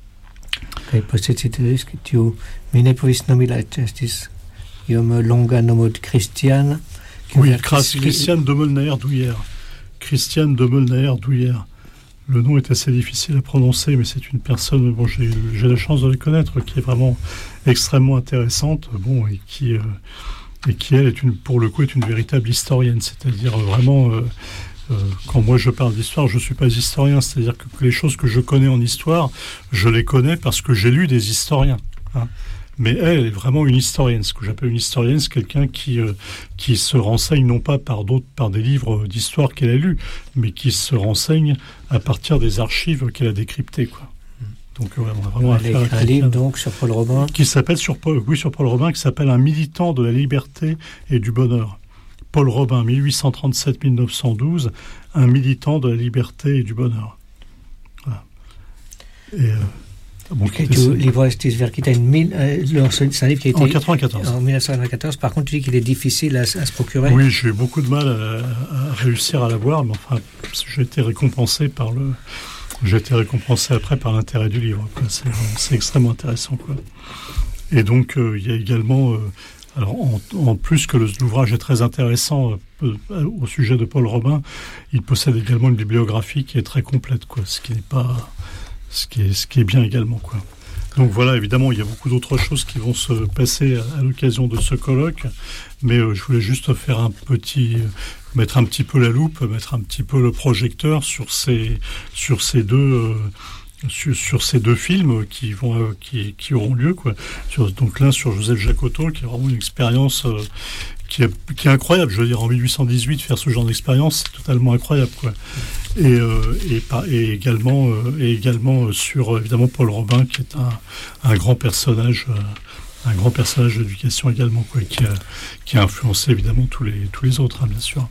Kaj postetiteris, que tiu mi ne povis nomi la estis iom longa nomo de Christiane. Oui, Christiane de Molnaer-Douillère. Christiane de Molnaer-Douillère. Le nom est assez difficile à prononcer, mais c'est une personne, bon, j'ai, j'ai la chance de la connaître, qui est vraiment extrêmement intéressante, bon, et qui, euh, et qui elle, est une, pour le coup, est une véritable historienne, c'est-à-dire vraiment... Euh, Euh, quand moi je parle d'histoire, je ne suis pas historien, c'est-à-dire que les choses que je connais en histoire, je les connais parce que j'ai lu des historiens. Hein. Mais elle est vraiment une historienne. Ce que j'appelle une historienne, c'est quelqu'un qui, euh, qui se renseigne non pas par d'autres, par des livres d'histoire qu'elle a lus, mais qui se renseigne à partir des archives qu'elle a décryptées, quoi. Donc ouais, on a vraiment elle a écrit un livre donc sur Paul Robin, qui s'appelle sur Paul, oui sur Paul Robin, qui s'appelle Un militant de la liberté et du bonheur. Paul Robin, dix-huit cent trente-sept à dix-neuf cent douze, un militant de la liberté et du bonheur. Voilà. Et, euh, bon, et tu livre estis verkita en mille, euh, c'est un livre qui a été en quatre-vingt-quatorze. En dix-neuf cent quatre-vingt-quatorze. Par contre, tu dis qu'il est difficile à, à se procurer. Oui, j'ai eu beaucoup de mal à, à réussir à l'avoir, mais enfin, j'ai été récompensé par le, j'ai été récompensé après par l'intérêt du livre, quoi. C'est, c'est extrêmement intéressant, quoi. Et donc, euh, il y a également. Euh, Alors, en, en plus que le, l'ouvrage est très intéressant euh, au sujet de Paul Robin, il possède également une bibliographie qui est très complète, quoi, ce qui n'est pas, ce qui est, ce qui est bien également, quoi. Donc voilà, évidemment, il y a beaucoup d'autres choses qui vont se passer à, à l'occasion de ce colloque, mais euh, je voulais juste faire un petit, euh, mettre un petit peu la loupe, mettre un petit peu le projecteur sur ces, sur ces deux. Euh, Sur, sur ces deux films qui vont euh, qui, qui auront lieu, quoi. Sur, donc l'un sur Joseph Jacotot, qui est vraiment une expérience euh, qui, est, qui est incroyable. Je veux dire, en dix-huit cent dix-huit, faire ce genre d'expérience, c'est totalement incroyable, quoi. Et, euh, et, et également euh, et également sur évidemment Paul Robin, qui est un, un grand personnage, euh, un grand personnage d'éducation également, quoi, qui a, qui a influencé évidemment tous les tous les autres, hein, bien sûr.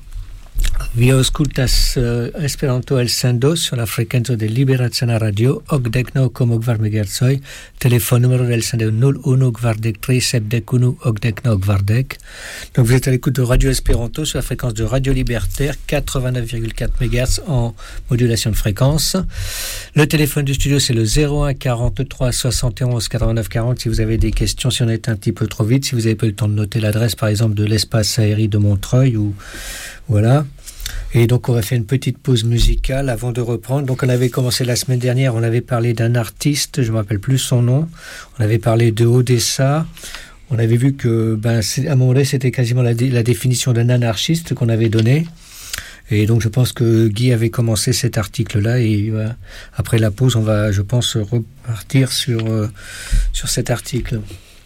Vi aŭskultas uh, Esperanto elsendo sur la frekvenco de Libera Cena Radio okdek naŭ koma kvar megahertzoj, telefonnumero de elsendo nul unu kvardek tri sepdek unu okdek naŭ kvardek. Donc vous êtes à l'écoute de Radio Esperanto sur la fréquence de Radio Libertaire quatre-vingt-neuf virgule quatre mégahertz en modulation de fréquence. Le téléphone du studio c'est le zéro un quarante-trois soixante et onze quatre-vingt-neuf quarante si vous avez des questions, si on est un petit peu trop vite, si vous n'avez pas eu le temps de noter l'adresse par exemple de l'espace aérien de Montreuil ou voilà. Et donc on va faire une petite pause musicale avant de reprendre. Donc on avait commencé la semaine dernière, on avait parlé d'un artiste, je ne me rappelle plus son nom. On avait parlé de Odessa. On avait vu que, ben, à un moment donné, c'était quasiment la, dé- la définition d'un anarchiste qu'on avait donnée. Et donc je pense que Guy avait commencé cet article-là. Et euh, après la pause, on va, je pense, repartir sur, euh, sur cet article.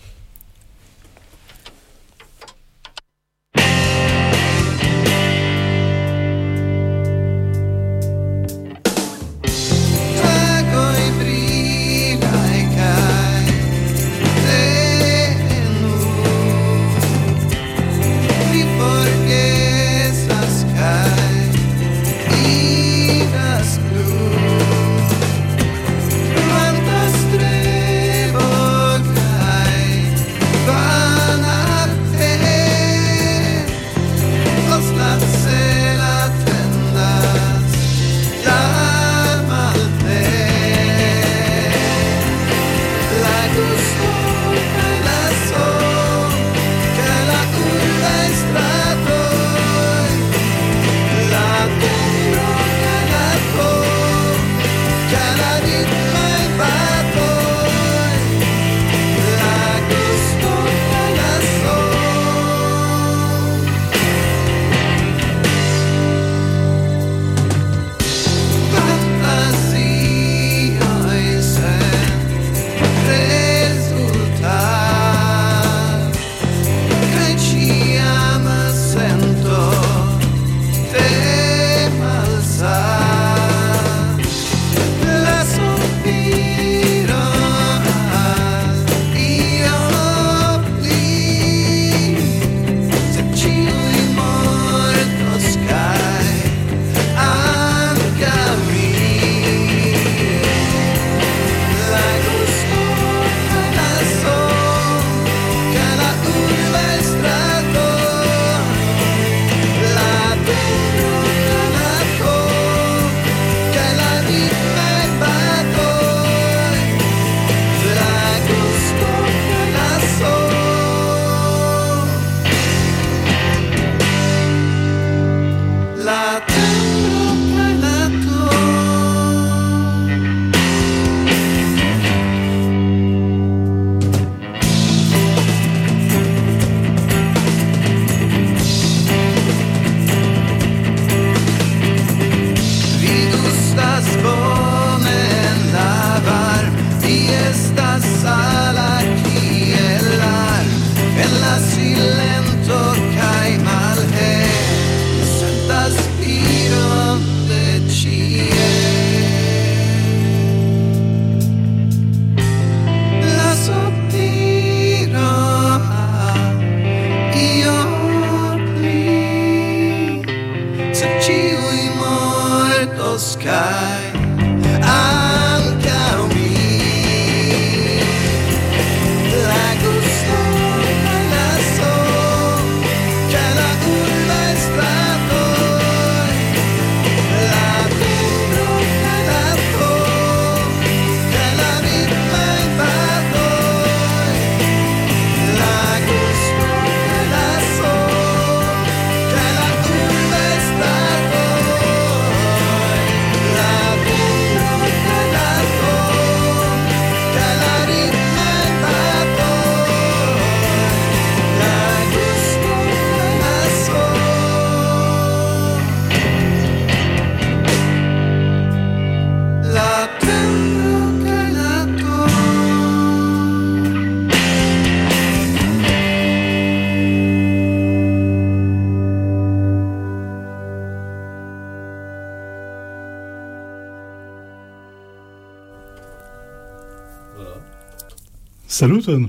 Saluton.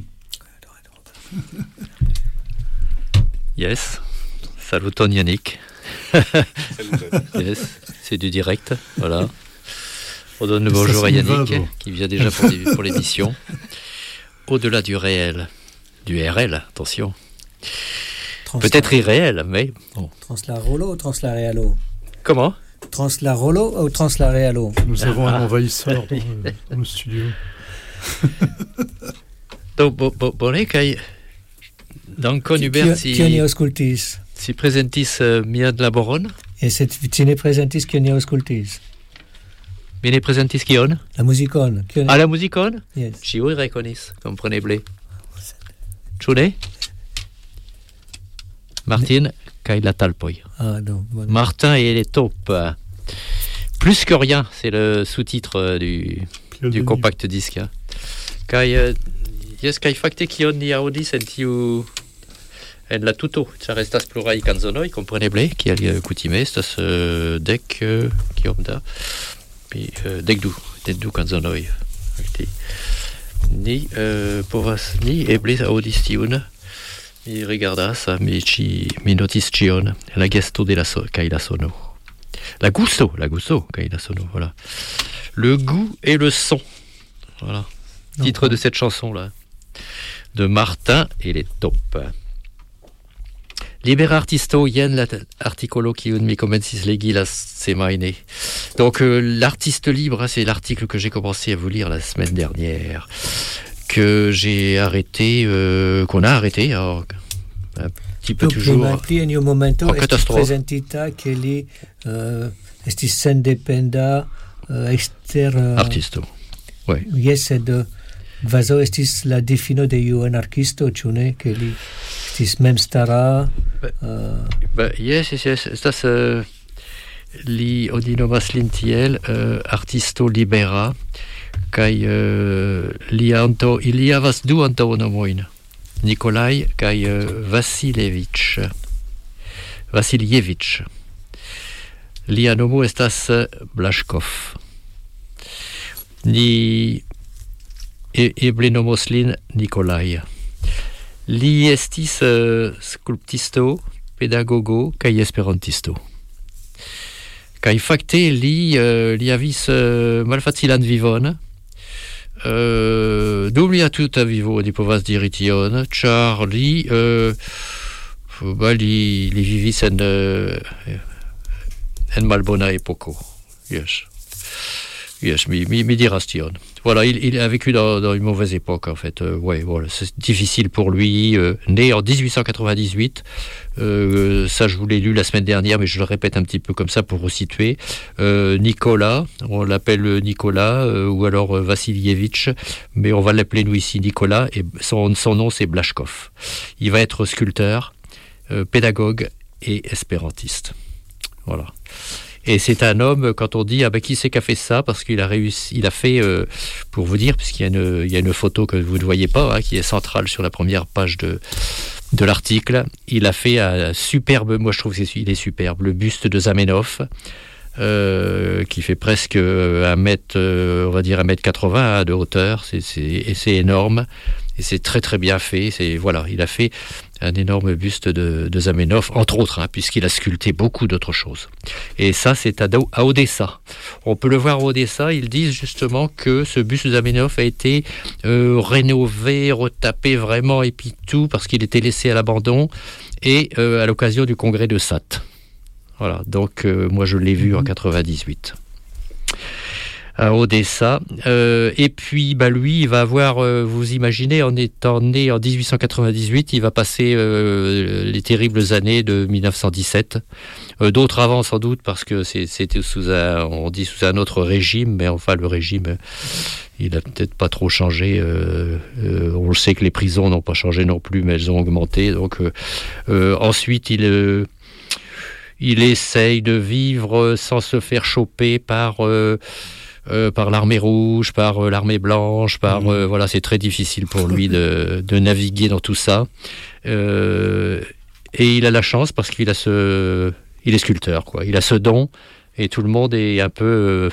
Yes. Saluton Yannick. Yes. C'est du direct. Voilà. On donne le bonjour à Yannick qui vient déjà pour, les, pour l'émission. Au-delà du réel. Du R L, attention. Transla... Peut-être irréel, mais bon. Translarolo ou Translarealo? Comment? Translarolo ou Translarealo? Nous avons un envahisseur dans, le, dans le studio. Donc, bo, bo, bone kai dans Conuberti Kioni auscultis si presentis uh, mian laboron E se ti ne presentis che ne auscultis? Mi ne presentis kion? La musicon. Kion? Ah, la musicon? Yes. Ĉiuj rekonis, kompreneble. Ĉu ne? Martin kaj la talpoj. Ah, non. Bon. Martin et les taupes. Plus que rien, c'est le sous-titre du, du compact disque. Kai, uh, yes, kai fakte kion ni audis en tiu en la tuto, ça restas pluraj kanzonoj, kompreneble, kiel kutime estas uh, dek uh, kiom da, mi uh, dek du, dek du kanzonoj. Fakte. Ni uh, povas ni eble audis tiun. Mi rigardas, mi ci mi notis ĉion, la gesto de la so, kaj la sono. La gusto, la gusto, kaj la sono, voilà. Le goût et le son. Voilà. Titre de cette chanson-là, de Martin et les taupes. Libera artisto jen la articolo kiun mi komencis legi la semajne. Donc euh, l'artiste libre, c'est l'article que j'ai commencé à vous lire la semaine dernière, que j'ai arrêté, euh, qu'on a arrêté, alors, un petit peu tu toujours en momento en catastrophe. Presentita che li uh, estis sendependa uh, exter uh, artisto. Ouais. Yes, sed vazo estis la defino de iu anarkisto, ĉu ne, ke li estis memstara. Uh, bah, yes, yes, yes. Estas uh, li oni nomas lin tiel uh, artisto libera, kaj uh, li anto ili havas du antaŭnomojn, Nikolaj kaj uh, Vasilevich. Vasiljevich. Lia nomo estas Blaŝkov. Ni e, eble nomos lin Nikolaj. Li estis uh, skulptisto, pedagogo kaj esperantisto. Kaj fakte li uh, li havis uh, malfacilan vivon. Uh, dum lia tuta vivo ni povas diri tion, ĉar li uh, ba, li, li vivis en uh, en malbona epoko. Yes. Yes, mi, mi, mi diras tion. Voilà, il, il a vécu dans, dans une mauvaise époque, en fait. Euh, ouais, voilà, c'est difficile pour lui. Euh, né en dix-huit cent quatre-vingt-dix-huit, euh, ça je vous l'ai lu la semaine dernière, mais je le répète un petit peu comme ça pour resituer. Euh, Nicolas, on l'appelle Nicolas, euh, ou alors euh, Vassilievitch, mais on va l'appeler nous ici Nicolas, et son, son nom c'est Blaškov. Il va être sculpteur, euh, pédagogue et espérantiste. Voilà. Et c'est un homme, quand on dit ah ben qui c'est qui a fait ça, parce qu'il a réussi, il a fait, euh, pour vous dire, puisqu'il y a une, il y a une photo que vous ne voyez pas, hein, qui est centrale sur la première page de de l'article. Il a fait un superbe, moi je trouve qu'il est superbe, le buste de Zamenhof, euh, qui fait presque un mètre, euh, on va dire un mètre quatre-vingts de hauteur. C'est, c'est, et c'est énorme. Et c'est très très bien fait. C'est, voilà, il a fait un énorme buste de, de Zamenhof, entre autres, hein, puisqu'il a sculpté beaucoup d'autres choses. Et ça, c'est à, à Odessa. On peut le voir à Odessa. Ils disent justement que ce buste de Zamenhof a été euh, rénové, retapé vraiment, et puis tout, parce qu'il était laissé à l'abandon, et euh, à l'occasion du congrès de S A T. Voilà, donc euh, moi je l'ai vu en quatre-vingt-dix-huit. À Odessa, euh, et puis bah lui il va avoir, euh, vous imaginez, en étant né en dix-huit cent quatre-vingt-dix-huit, il va passer euh, les terribles années de mille neuf cent dix-sept, euh, d'autres avant sans doute parce que c'est, c'était sous un, on dit sous un autre régime, mais enfin le régime il a peut-être pas trop changé, euh, euh, on le sait que les prisons n'ont pas changé non plus, mais elles ont augmenté, donc euh, euh, ensuite il euh, il essaye de vivre sans se faire choper par euh, Euh, par l'armée rouge, par euh, l'armée blanche, par mmh. euh, voilà, c'est très difficile pour lui de, de naviguer dans tout ça. Euh, et il a la chance parce qu'il a ce, il est sculpteur, quoi. Il a ce don et tout le monde est un peu euh,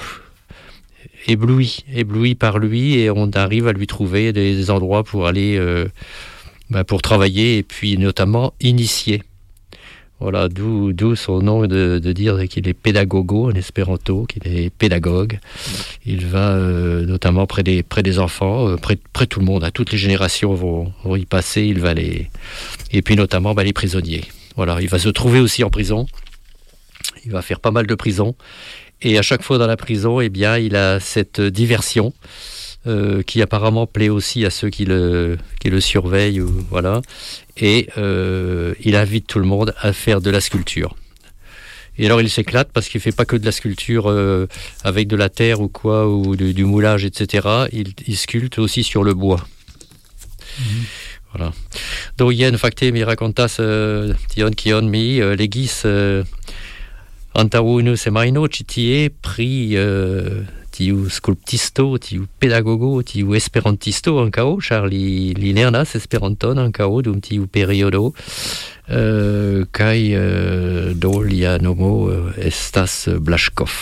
ébloui, ébloui par lui et on arrive à lui trouver des endroits pour aller, euh, bah, pour travailler et puis notamment initier. Voilà, d'où, d'où son nom de, de dire qu'il est pédagogo en espéranto, qu'il est pédagogue. Il va euh, notamment près des, près des enfants, euh, près, près de tout le monde, hein, toutes les générations vont, vont y passer, il va les... Et puis notamment bah, les prisonniers. Voilà, il va se trouver aussi en prison, il va faire pas mal de prisons, et à chaque fois dans la prison, eh bien, il a cette diversion, Euh, qui apparemment plaît aussi à ceux qui le, qui le surveillent, ou, voilà. Et euh, il invite tout le monde à faire de la sculpture. Et alors il s'éclate parce qu'il fait pas que de la sculpture euh, avec de la terre ou quoi, ou du, du moulage, et cetera. Il, il sculpte aussi sur le bois. Mm-hmm. Voilà. Donc il y a une facte mi racontas euh, tion kion mi euh, legis euh, antaŭ unu semajno ĉi tie pri euh, tiu sculptisto, tiu pedagogo, tiu esperantisto ankaŭ, ĉar li, li lernas Esperanton ankaŭ dum tiu periodo. Uh, kaj uh, do lia nomo uh, estas Blaŝkov.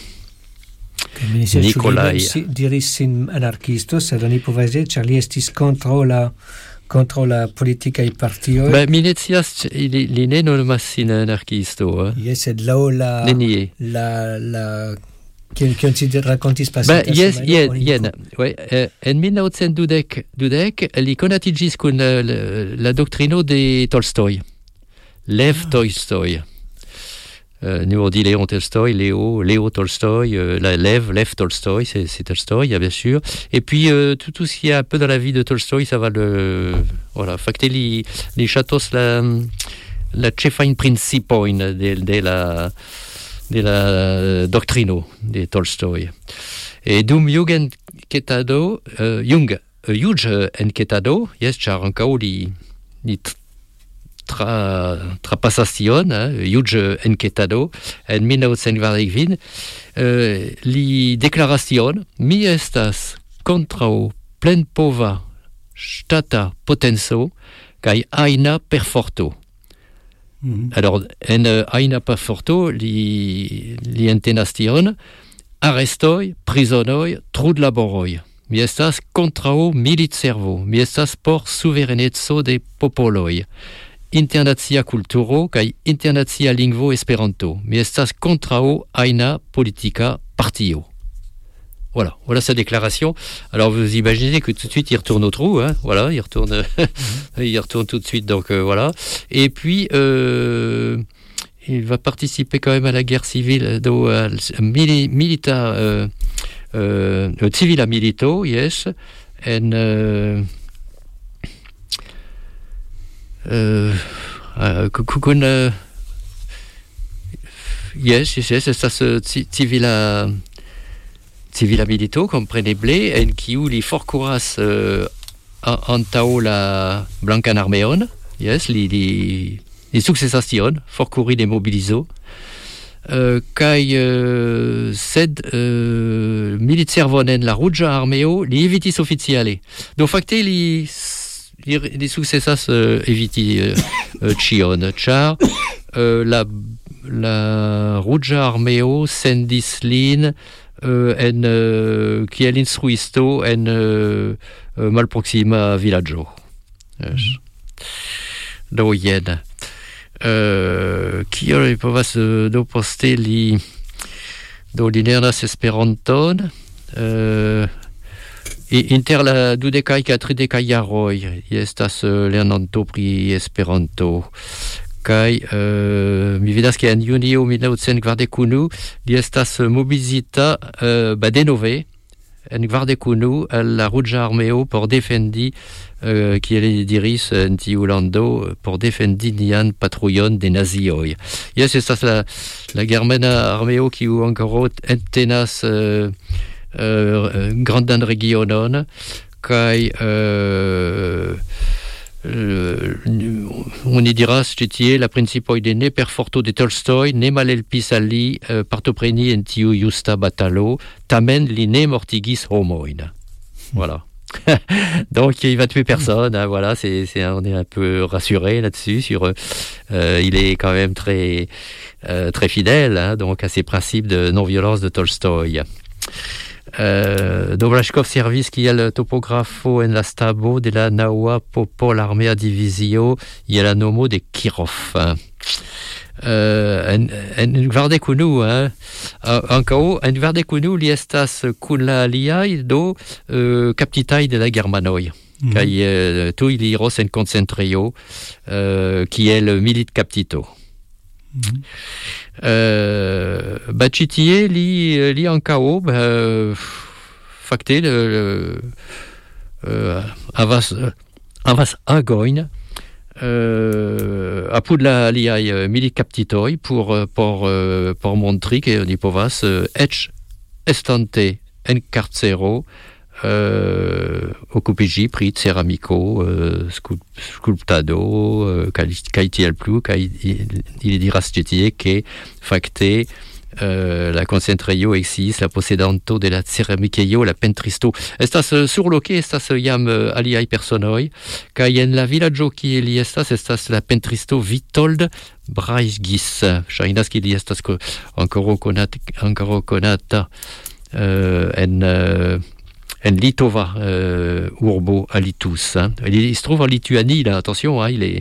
Nikolaj diris sin anarkisto, sed oni povas diri, ĉar li estis kontraŭ la kontraŭ la politikaj partioj. Ba, mi ne scias, li, li ne nomas sin anarkisto. Eh? Jes, sed laŭ la Nenie. la la kion kion ci rakontis pasinte. Ba, jes, jen, jen. Ouais, uh, en mil naŭcent dudek li konatiĝis kun uh, la, la doktrino de Tolstoj. Lev ah. Tolstoy. Euh, nous on dit Léon Tolstoy, Léo, Léo Tolstoy, euh, la Lev, Lev Tolstoy, c'est, c'est Tolstoy, bien sûr. Et puis euh, tout, tout ce qui est un peu dans la vie de Tolstoy, ça va le, voilà. Facte li, li chatos la, la ĉefajn principojn de, de la, de la doctrino de Tolstoy. Et dum jugendketado, euh, Jung, euh, juĝenketado, jes, ĉar ankaŭ li, li Tra, trapasas tion, eh, juĝenketado, en mil naŭcent kvardek kvin, eh, li deklaras tion: mi estas kontraŭ plenpova ŝtata potenco kaj ajna perforto. Mm-hmm. Alors, en uh, ajna perforto li, li entenas tion: arestoj, prizonoj, trudlaboroj. Mi estas kontraŭ militservo, mi estas por suvereneco de popoloj. Internacia kulturo kaj internacia lingvo Esperanto. Mi estas kontraŭ ajna politika partio. Voilà, voilà sa déclaration. Alors vous imaginez que tout de suite il retourne au trou, hein, voilà, il retourne, il retourne tout de suite. Donc euh, voilà. Et puis euh, il va participer quand même à la guerre civile, do uh, mili, milita, euh, euh, civila milito, yes, en euh, Uh, uh, kun uh, yes, yes, yes, estas uh, civila civila milito, kompreneble, en kiu li forkuras uh, antaŭ la Blankan Armeon, yes, li, li, li sukcesas tion, forkuri de mobilizo, uh, kaj uh, sed uh, militservon en la Ruĝa Armeo li evitis oficiale. Do fakte li li sukcesas uh, eviti uh, uh, ĉion, ĉar uh, la, la Ruĝa Armeo sendis lin uh, en uh, kiel instruisto en uh, uh, malproksima vilaĝo. Yes. Do jen. Uh, kio li povas uh, do poste li do li lernas Esperanton. Uh, Inter la dudekaj kaj tridekaj jaroj estas lernanto pri Esperanto. Kaj uh, mi vidas ke en junio mil naŭcent kvardek unu li estas mobilizita uh, ba denove en kvardek unu al la Ruĝa Armeo por defendi, uh, kiel li diris en tiu lando, por defendi nian patrujon de nazioj. Jes, estas la, la Germana Armeo kiu ankoraŭ entenas uh, Uh, grandan regionon kaj uh, uh, oni diras ĉi tie la principoj de ne perforto de Tolstoj ne malhelpis al li uh, partopreni en tiu justa batalo, tamen li ne mortigis homojn. Voilà. Donc il va tuer personne, hein, voilà, c'est, c'est, on est un peu rassuré là-dessus. Sur, euh, il est quand même très, euh, très fidèle, hein, donc à ces principes de non-violence de Tolstoj. Uh, do Blaŝkov servis kiel topografo en la stabo de la naŭa popolarmea divizio je la nomo de Kirov. Uh, en, en kvardek unu, hein, ankaŭ en kvardek unu li estas kun la aliaj do uh, kaptitaj de la germanoj. Mm-hmm. Kaj uh, tuj li iros en koncentrejo uh, kiel militkaptito. Mm-hmm. Euh, ba ĉi tie li li ankaŭ uh, fakte uh, uh, havas uh, havas agojn euh, apud la liai milicaptitoi pour pour pour montrer que ni povas ech estante en carcero euh, occupigi prit ceramico euh, sculptado euh, kai tiel plu kai il diras titie che facte Uh, la concentreio exis la possedanto de la ceramiceio la pentristo estas uh, surloke estas uh, jam uh, aliai personoi kai en la villaggio qui li estas estas la pentristo Vitold Braisgis ŝajnas ki li estas ko ancora konata ancora konata uh, en uh, en Litova uh, urbo Alitus hein. il, il se trouve en Lituanie là attention hein, il est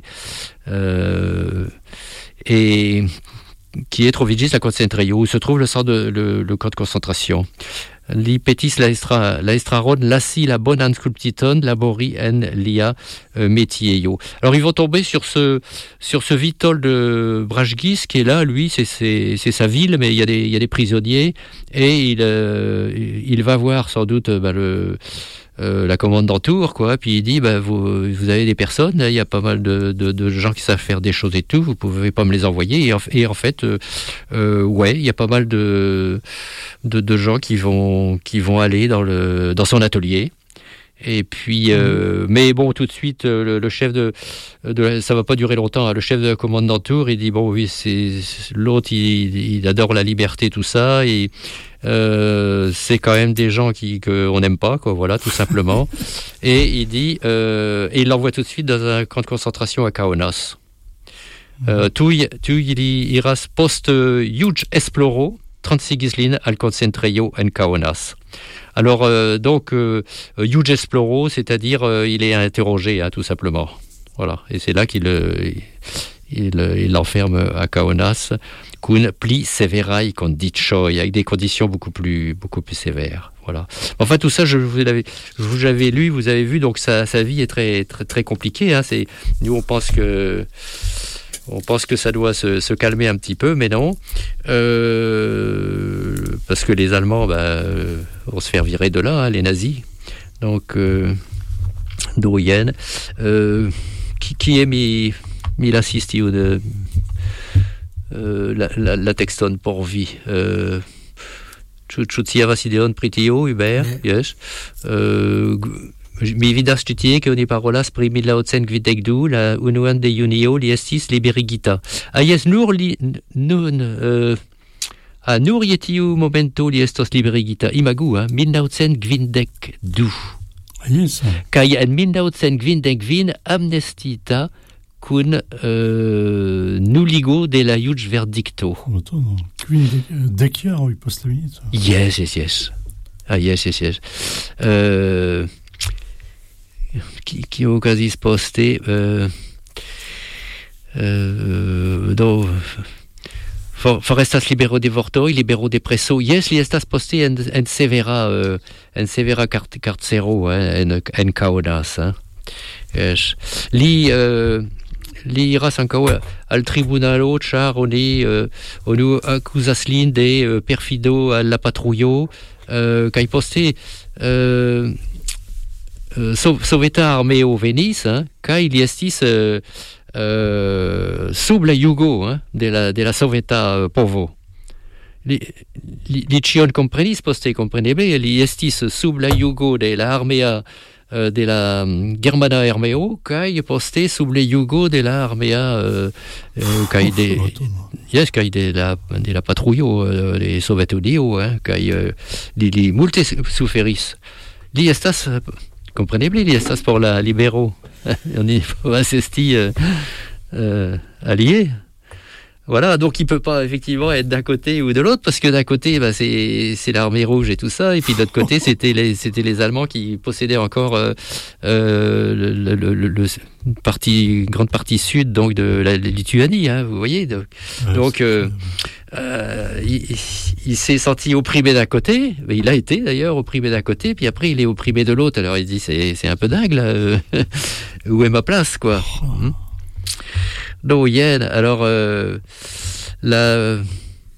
uh, et qui est Trovigis la concentreio, où se trouve le centre de le, le camp de concentration. Li petis la estra la estraron lassi la bonan sculptiton labori en lia euh, metieio. Alors ils vont tomber sur ce sur ce Vitold de Braisgis qui est là, lui c'est c'est c'est sa ville, mais il y a des il y a des prisonniers et il euh, il va voir sans doute bah, le Euh, la commande d'entour, quoi. Puis il dit, bah, vous, vous avez des personnes, il y a pas mal de, de, de gens qui savent faire des choses et tout, vous pouvez pas me les envoyer. Et en, et en fait, euh, euh, ouais, il y a pas mal de, de, de gens qui vont, qui vont aller dans le, dans son atelier. Et puis, euh, mmh. mais bon, tout de suite, le, le chef de, de, ça va pas durer longtemps. Hein, le chef de la commande d'entour, il dit bon, oui, c'est, c'est l'autre, il, il adore la liberté, tout ça, et euh, c'est quand même des gens qui qu'on n'aime pas, quoi. Voilà, tout simplement. Et il dit, euh, et il l'envoie tout de suite dans un camp de concentration à Kaunas. Euh, Tui, tu iras post huge esploro, transigislin al concentreio en Kaunas. Alors, euh, donc, euh, Huge Esploro, c'est-à-dire, euh, il est interrogé, hein, tout simplement. Voilà. Et c'est là qu'il euh, il, il l'enferme à Kaunas, kun pli severai condicioi, avec des conditions beaucoup plus, beaucoup plus sévères. Voilà. Enfin, tout ça, je vous l'avais, je vous l'avais lu, vous avez vu, donc sa, sa vie est très, très, très compliquée, hein. C'est, nous, on pense que, on pense que ça doit se, se calmer un petit peu, mais non. Euh, parce que les Allemands bah, euh, vont se faire virer de là, hein, les nazis. Donc, euh, Doyen, euh, qui, qui est mi, mi l'assistio de euh, la, la, la texton pour vie euh, Chutia Vasideon Pritio, Hubert, yes. Euh, mi vidas ĉi tie ke oni parolas pri mil naŭcent kvindek du la unuan de junio li estis liberigita. Ah jes, nur li nun uh, ah, nur je tiu momento li estos liberigita. Imagu, hein, mil naŭcent kvindek du. Yes. Kaj en mil naŭcent kvindek kvin amnestita kun uh, nuligo de la juĝ verdikto. Kvindek jaroj post la milito. Yes, yes, yes. Ah yes, yes, yes. Euh, qui, qui okazis poste euh, euh, do for, forestas libero de vortoi, libero de preso. Yes, li estas poste en, en severa euh, en severa cart, carcero hein, en, en Kaunas. Hein. Yes. Li euh, li iras ankaŭ al tribunalo, ĉar oni euh, oni akuzas lin de euh, perfido al la patrujo. Euh, kaj poste euh, euh, soveta armeo venis, hein, kaj li estis euh, euh, sub la jugo hein, de la de la soveta uh, povo. Li, li, li ĉion komprenis poste, kompreneble, li estis sub la jugo de la armea uh, de la um, germana armeo kaj poste sub la jugo de la armea uh, uh, kaj de yes, kaj de la de la patrujo uh, de Sovetunio, hein, kaj uh, li, li multe suferis. Li estas kompreneble, li estas por la libero. Oni povas esti uh, uh, alliés. Voilà, donc il peut pas effectivement être d'un côté ou de l'autre, parce que d'un côté, bah, c'est, c'est l'armée rouge et tout ça, et puis de l'autre côté, c'était les, c'était les Allemands qui possédaient encore euh, euh, le, le, le, le partie, grande partie sud, donc de la Lituanie, hein, vous voyez. Donc, ouais, donc euh, euh, il, il s'est senti opprimé d'un côté, mais il a été d'ailleurs opprimé d'un côté, puis après il est opprimé de l'autre. Alors il dit, c'est, c'est un peu dingue là, où est ma place, quoi. Hum. No, yen. Alors, euh, la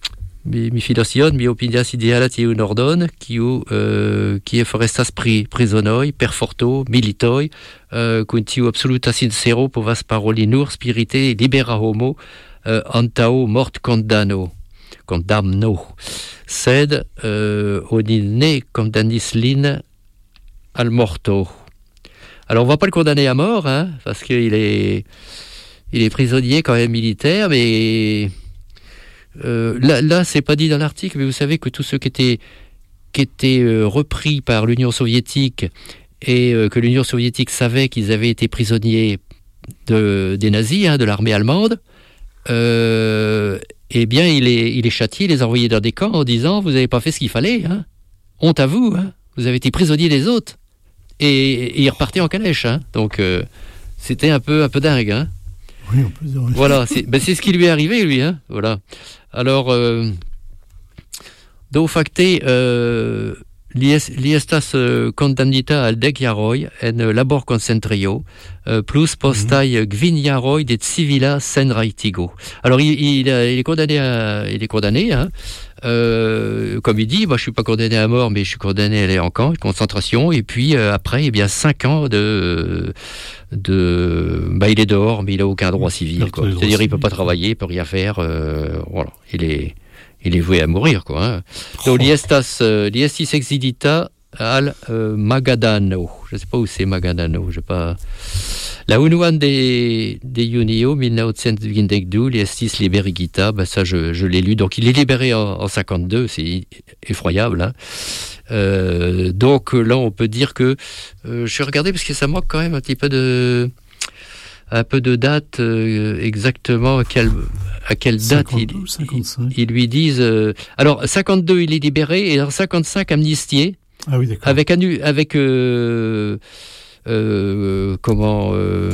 mi, mi fidacion, mi opinias ideala tiu nordon, kiu, uh, kie forestas pri prisonoi, per forto, militoi, uh, kun tiu absoluta sincero povas paroli nur spirite libera homo, uh, antao mort condano, condamno, sed uh, oni ne condamnis lin al morto. Alors on va pas le condamner à mort, hein, parce qu'il est, il est prisonnier quand même militaire, mais euh, là, là c'est pas dit dans l'article, mais vous savez que tous ceux qui étaient, qui étaient euh, repris par l'Union soviétique et euh, que l'Union soviétique savait qu'ils avaient été prisonniers de, des nazis, hein, de l'armée allemande, euh, eh bien il les, il les châtiait, il les envoyait dans des camps en disant vous n'avez pas fait ce qu'il fallait, hein. Honte à vous, hein. Vous avez été prisonniers des autres. Et, et il repartait en calèche, hein. Donc euh, c'était un peu un peu dingue, hein. Oui, on peut dire. Oui. Voilà, c'est, ben c'est ce qui lui est arrivé, lui, hein. Voilà. Alors, euh, do facte, euh, lies, liestas uh, condamnita al dec jaroj en labor concentrio, uh, plus postai mm-hmm. gvin jaroj de civila sen rajtigo. Alors, il, il, il est condamné, à, il est condamné, hein. Euh, comme il dit, moi je suis pas condamné à mort, mais je suis condamné à aller en camp de concentration. Et puis euh, après, eh bien cinq ans de, de, bah il est dehors, mais il a aucun droit civil, quoi. C'est-à-dire il peut pas travailler, il peut rien faire. Euh, voilà, il est, il est voué à mourir, quoi. Hein. Oh. Donc liestas, uh, liestis exilita al uh, Magadano. Je sais pas où c'est Magadano. Je sais pas. La unuan de, de junio mille neuf cent vingt-deux, liestis liberigita, ben ça je, je l'ai lu. Donc il est libéré en, en cinquante-deux, c'est effroyable. Hein. Euh, donc là on peut dire que euh, je suis regardé parce que ça manque quand même un petit peu de un peu de date euh, exactement à quelle à quelle date cinquante-deux, il, cinquante-cinq. Ils lui disent. Euh, alors cinquante-deux il est libéré et en cinquante-cinq amnistié. Ah oui, d'accord. Avec anu, avec euh, Euh, comment euh,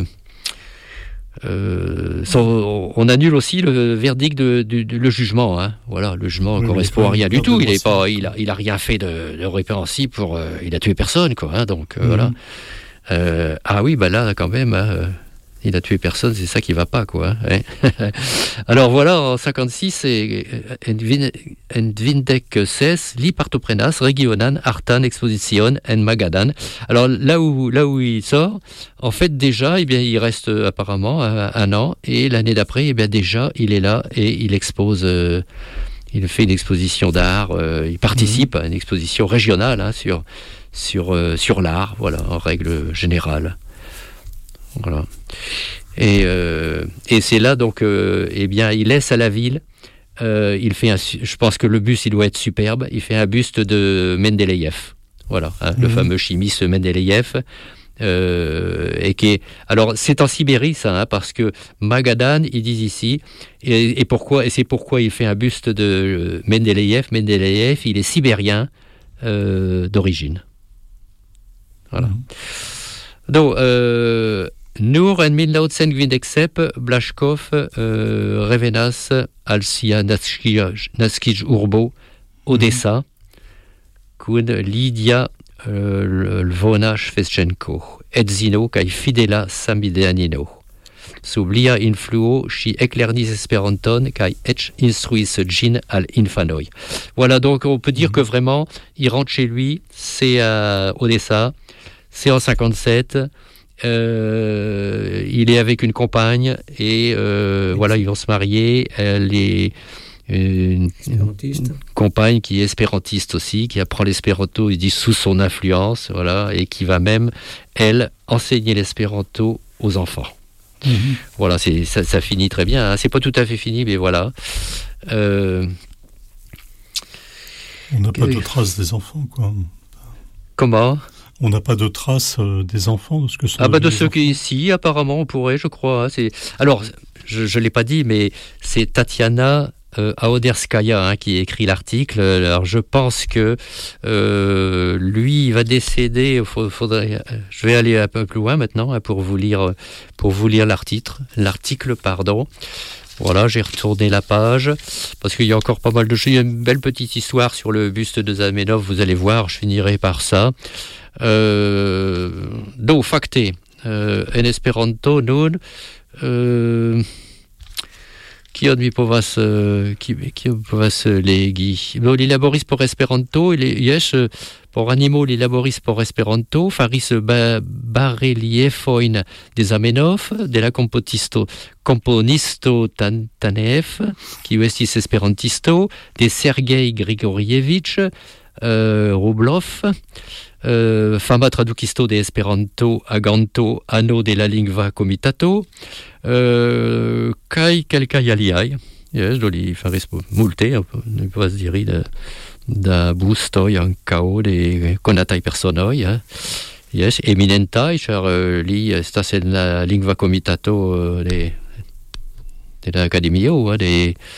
euh, son, on annule aussi le verdict de, de, de le jugement, hein. Voilà, le jugement ne oui, correspond à rien du tout. Il est pas, il a, il a rien fait de, de répréhensible pour, euh, il a tué personne, quoi. Hein, donc euh, mm-hmm. voilà. Euh, ah oui, bah là quand même. Hein, il a tué personne, c'est ça qui va pas, quoi. Hein. Alors voilà, en cinquante-six, en vindec ses, li partoprenas, regionan, artan, exposition, en Magadan. Alors là où, là où il sort, en fait déjà, eh bien, il reste apparemment un, un an, et l'année d'après, eh bien, déjà, il est là et il expose, euh, il fait une exposition d'art, euh, il participe mmh. à une exposition régionale, hein, sur, sur, euh, sur l'art, voilà, en règle générale. Voilà. Et, euh, et c'est là donc, euh, eh bien, il laisse à la ville. Euh, il fait un, je pense que le buste, il doit être superbe. Il fait un buste de Mendeleïev. Voilà, hein, mmh. le fameux chimiste Mendeleïev. Euh, et qui est, alors c'est en Sibérie ça, hein, parce que Magadan, ils disent ici, et, et pourquoi, et c'est pourquoi il fait un buste de Mendeleïev. Mendeleïev, il est sibérien euh, d'origine. Voilà. Mmh. Donc, euh, nur en mille neuf cent vingt-sept, Blashkov euh, revenas al sia naskij urbo Odessa, mm-hmm. kun Lidia euh, Lvona Shvestchenko, edzino kaj fidela samideanino. Sub lia influo ŝi eklernis Esperanton kaj eĉ instruis ĝin al infanoj. Voilà, donc on peut dire mm-hmm. que vraiment, il rentre chez lui, c'est à Odessa. C'est en cinquante-sept, euh, il est avec une compagne et euh, voilà, ils vont se marier. Elle est une, une compagne qui est espérantiste aussi, qui apprend l'espéranto, il dit sous son influence, voilà, et qui va même, elle, enseigner l'espéranto aux enfants. Mm-hmm. Voilà, c'est, ça, ça finit très bien, hein. C'est pas tout à fait fini, mais voilà. Euh, On n'a pas de traces des enfants, quoi. Comment ? On n'a pas de traces euh, des enfants de ce que sont. Ah bah de ceux qui ici apparemment on pourrait, je crois. Hein, c'est alors je je l'ai pas dit, mais c'est Tatiana euh, Aoderskaya hein, qui écrit l'article. Alors je pense que euh, lui il va décéder. Faudrait, je vais aller un peu plus loin maintenant hein, pour vous lire pour vous lire l'article. L'article, pardon. Voilà, j'ai retourné la page parce qu'il y a encore pas mal de choses. Il y a une belle petite histoire sur le buste de Zamenhof. Vous allez voir, je finirai par ça. Euh, do facte euh, en Esperanto nun euh, qui mi povas qui qui povas legi. Do li laboris por Esperanto, ili jes por animo li laboris por Esperanto, faris ba, bareliefojn de Zamenhof, de la komponisto komponisto Tan, Tanev, kiu estis esperantisto, de Sergei Grigorievich, uh, Rublov, uh, fama tradukisto de Esperanto aganto ano de la lingva komitato, uh, kaj kelkaj aliaj. Yes, do li faris multe, ne povas diri de da bustoj ankaŭ de konataj personoj, eh? Yes, eminentaj, ĉar uh, li estas en la lingva komitato uh, de de la akademio, eh? de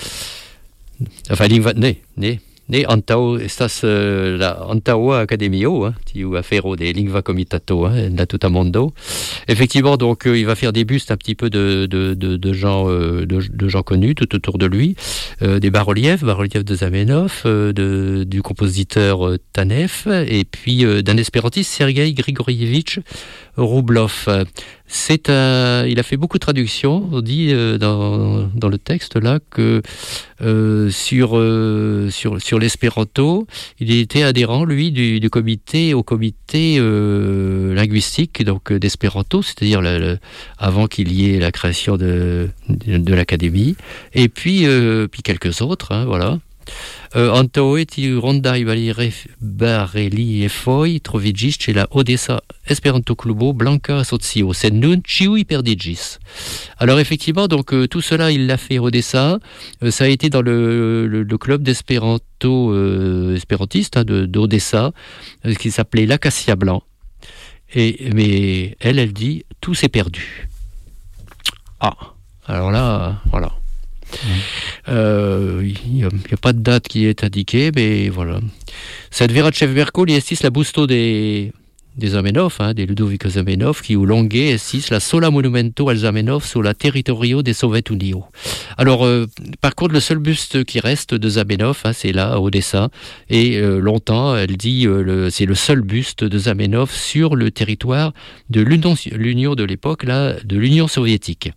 enfin lingva ne ne ne antaŭ estas uh, la antaŭa akademio, eh? tiu afero de lingva komitato, eh? en la tuta mondo. Effectivement, donc euh, il va faire des bustes un petit peu de de de, de gens euh, de, de gens connus tout autour de lui, euh, des bas-reliefs, bas-reliefs de Zamenhof, euh, de du compositeur euh, Tanev, et puis euh, d'un espérantiste Sergei Grigorievich Rublov. C'est un, il a fait beaucoup de traductions. On dit euh, dans dans le texte là que euh, sur euh, sur sur l'espéranto, il était adhérent lui du, du comité au comité euh, linguistique donc d'espéranto, c'est-à-dire le, le, avant qu'il y ait la création de de, de l'académie. Et puis euh, puis quelques autres, hein, voilà. Antaŭe tiu rondaj bareliefoj troviĝis ĉe la Odessa Esperanto-klubo Blanka Asocio, sed nun ĉiuj perdiĝis. Alors effectivement, donc euh, tout cela il l'a fait à Odessa. Euh, ça a été dans le, le, le club d'espéranto euh, espérantiste hein, de d'Odessa, euh, qui s'appelait l'Acacia Blanc. Et mais elle, elle dit tout s'est perdu. Ah, alors là, voilà. Il euh, n'y a, a pas de date qui est indiquée, mais voilà. Cette Verachev Berko li estis la busto des des Zamenhof, hein, des Ludovico Zamenhof, qui ou longue estis la sola monumento al Zamenhof sur la territorio de Sovetunio. Alors, euh, par contre, le seul buste qui reste de Zamenhof, hein, c'est là à Odessa, et euh, longtemps, elle dit, euh, le, c'est le seul buste de Zamenhof sur le territoire de l'Union, l'Union de l'époque, là, de l'Union soviétique.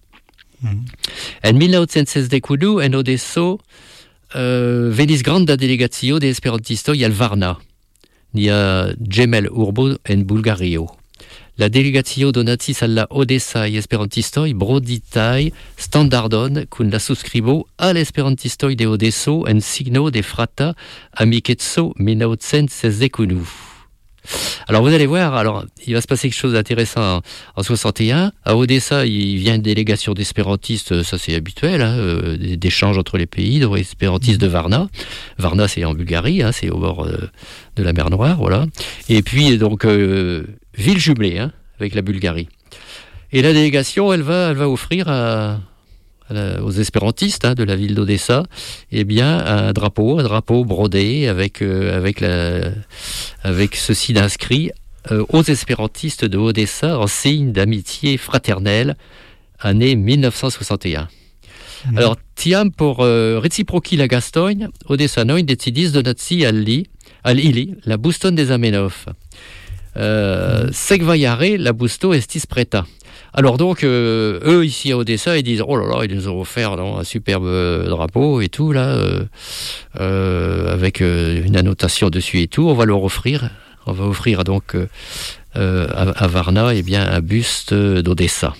En mille neuf cent sesdek-unu en Odesso uh, venis granda delegacio de esperantistoj al Varna, nia ĝemel urbo en Bulgario. La delegacio donacis al la odessaj esperantistoj broditaj standardon kun la subskribo al esperantistoj de Odesso en signo de frata amikeco mille neuf cent sesdek-unu. Alors vous allez voir, alors il va se passer quelque chose d'intéressant en, en soixante et un. À Odessa, il vient une délégation d'espérantistes, ça c'est habituel, hein, euh, d'échanges entre les pays, donc espérantistes de Varna. Varna c'est en Bulgarie, hein, c'est au bord euh, de la mer Noire, voilà. Et puis donc euh, ville jumelée hein, avec la Bulgarie. Et la délégation, elle va, elle va offrir à aux espérantistes hein, de la ville d'Odessa, eh bien un drapeau, un drapeau brodé avec euh, avec la avec ceci d'inscrit euh, aux espérantistes de Odessa en signe d'amitié fraternelle, année mille neuf cent soixante et un. Mmh. Alors tiam por euh, reciproki la gastojn, Odessanoj decidis donaci al li al ili la buston de Zamenhof. Euh, mmh. Sekvajare la busto estis preta. Alors donc, euh, eux ici à Odessa, ils disent, oh là là, ils nous ont offert non, un superbe drapeau et tout, là, euh, euh, avec euh, une annotation dessus et tout, on va leur offrir, on va offrir donc euh, à, à Varna, eh bien, un buste d'Odessa.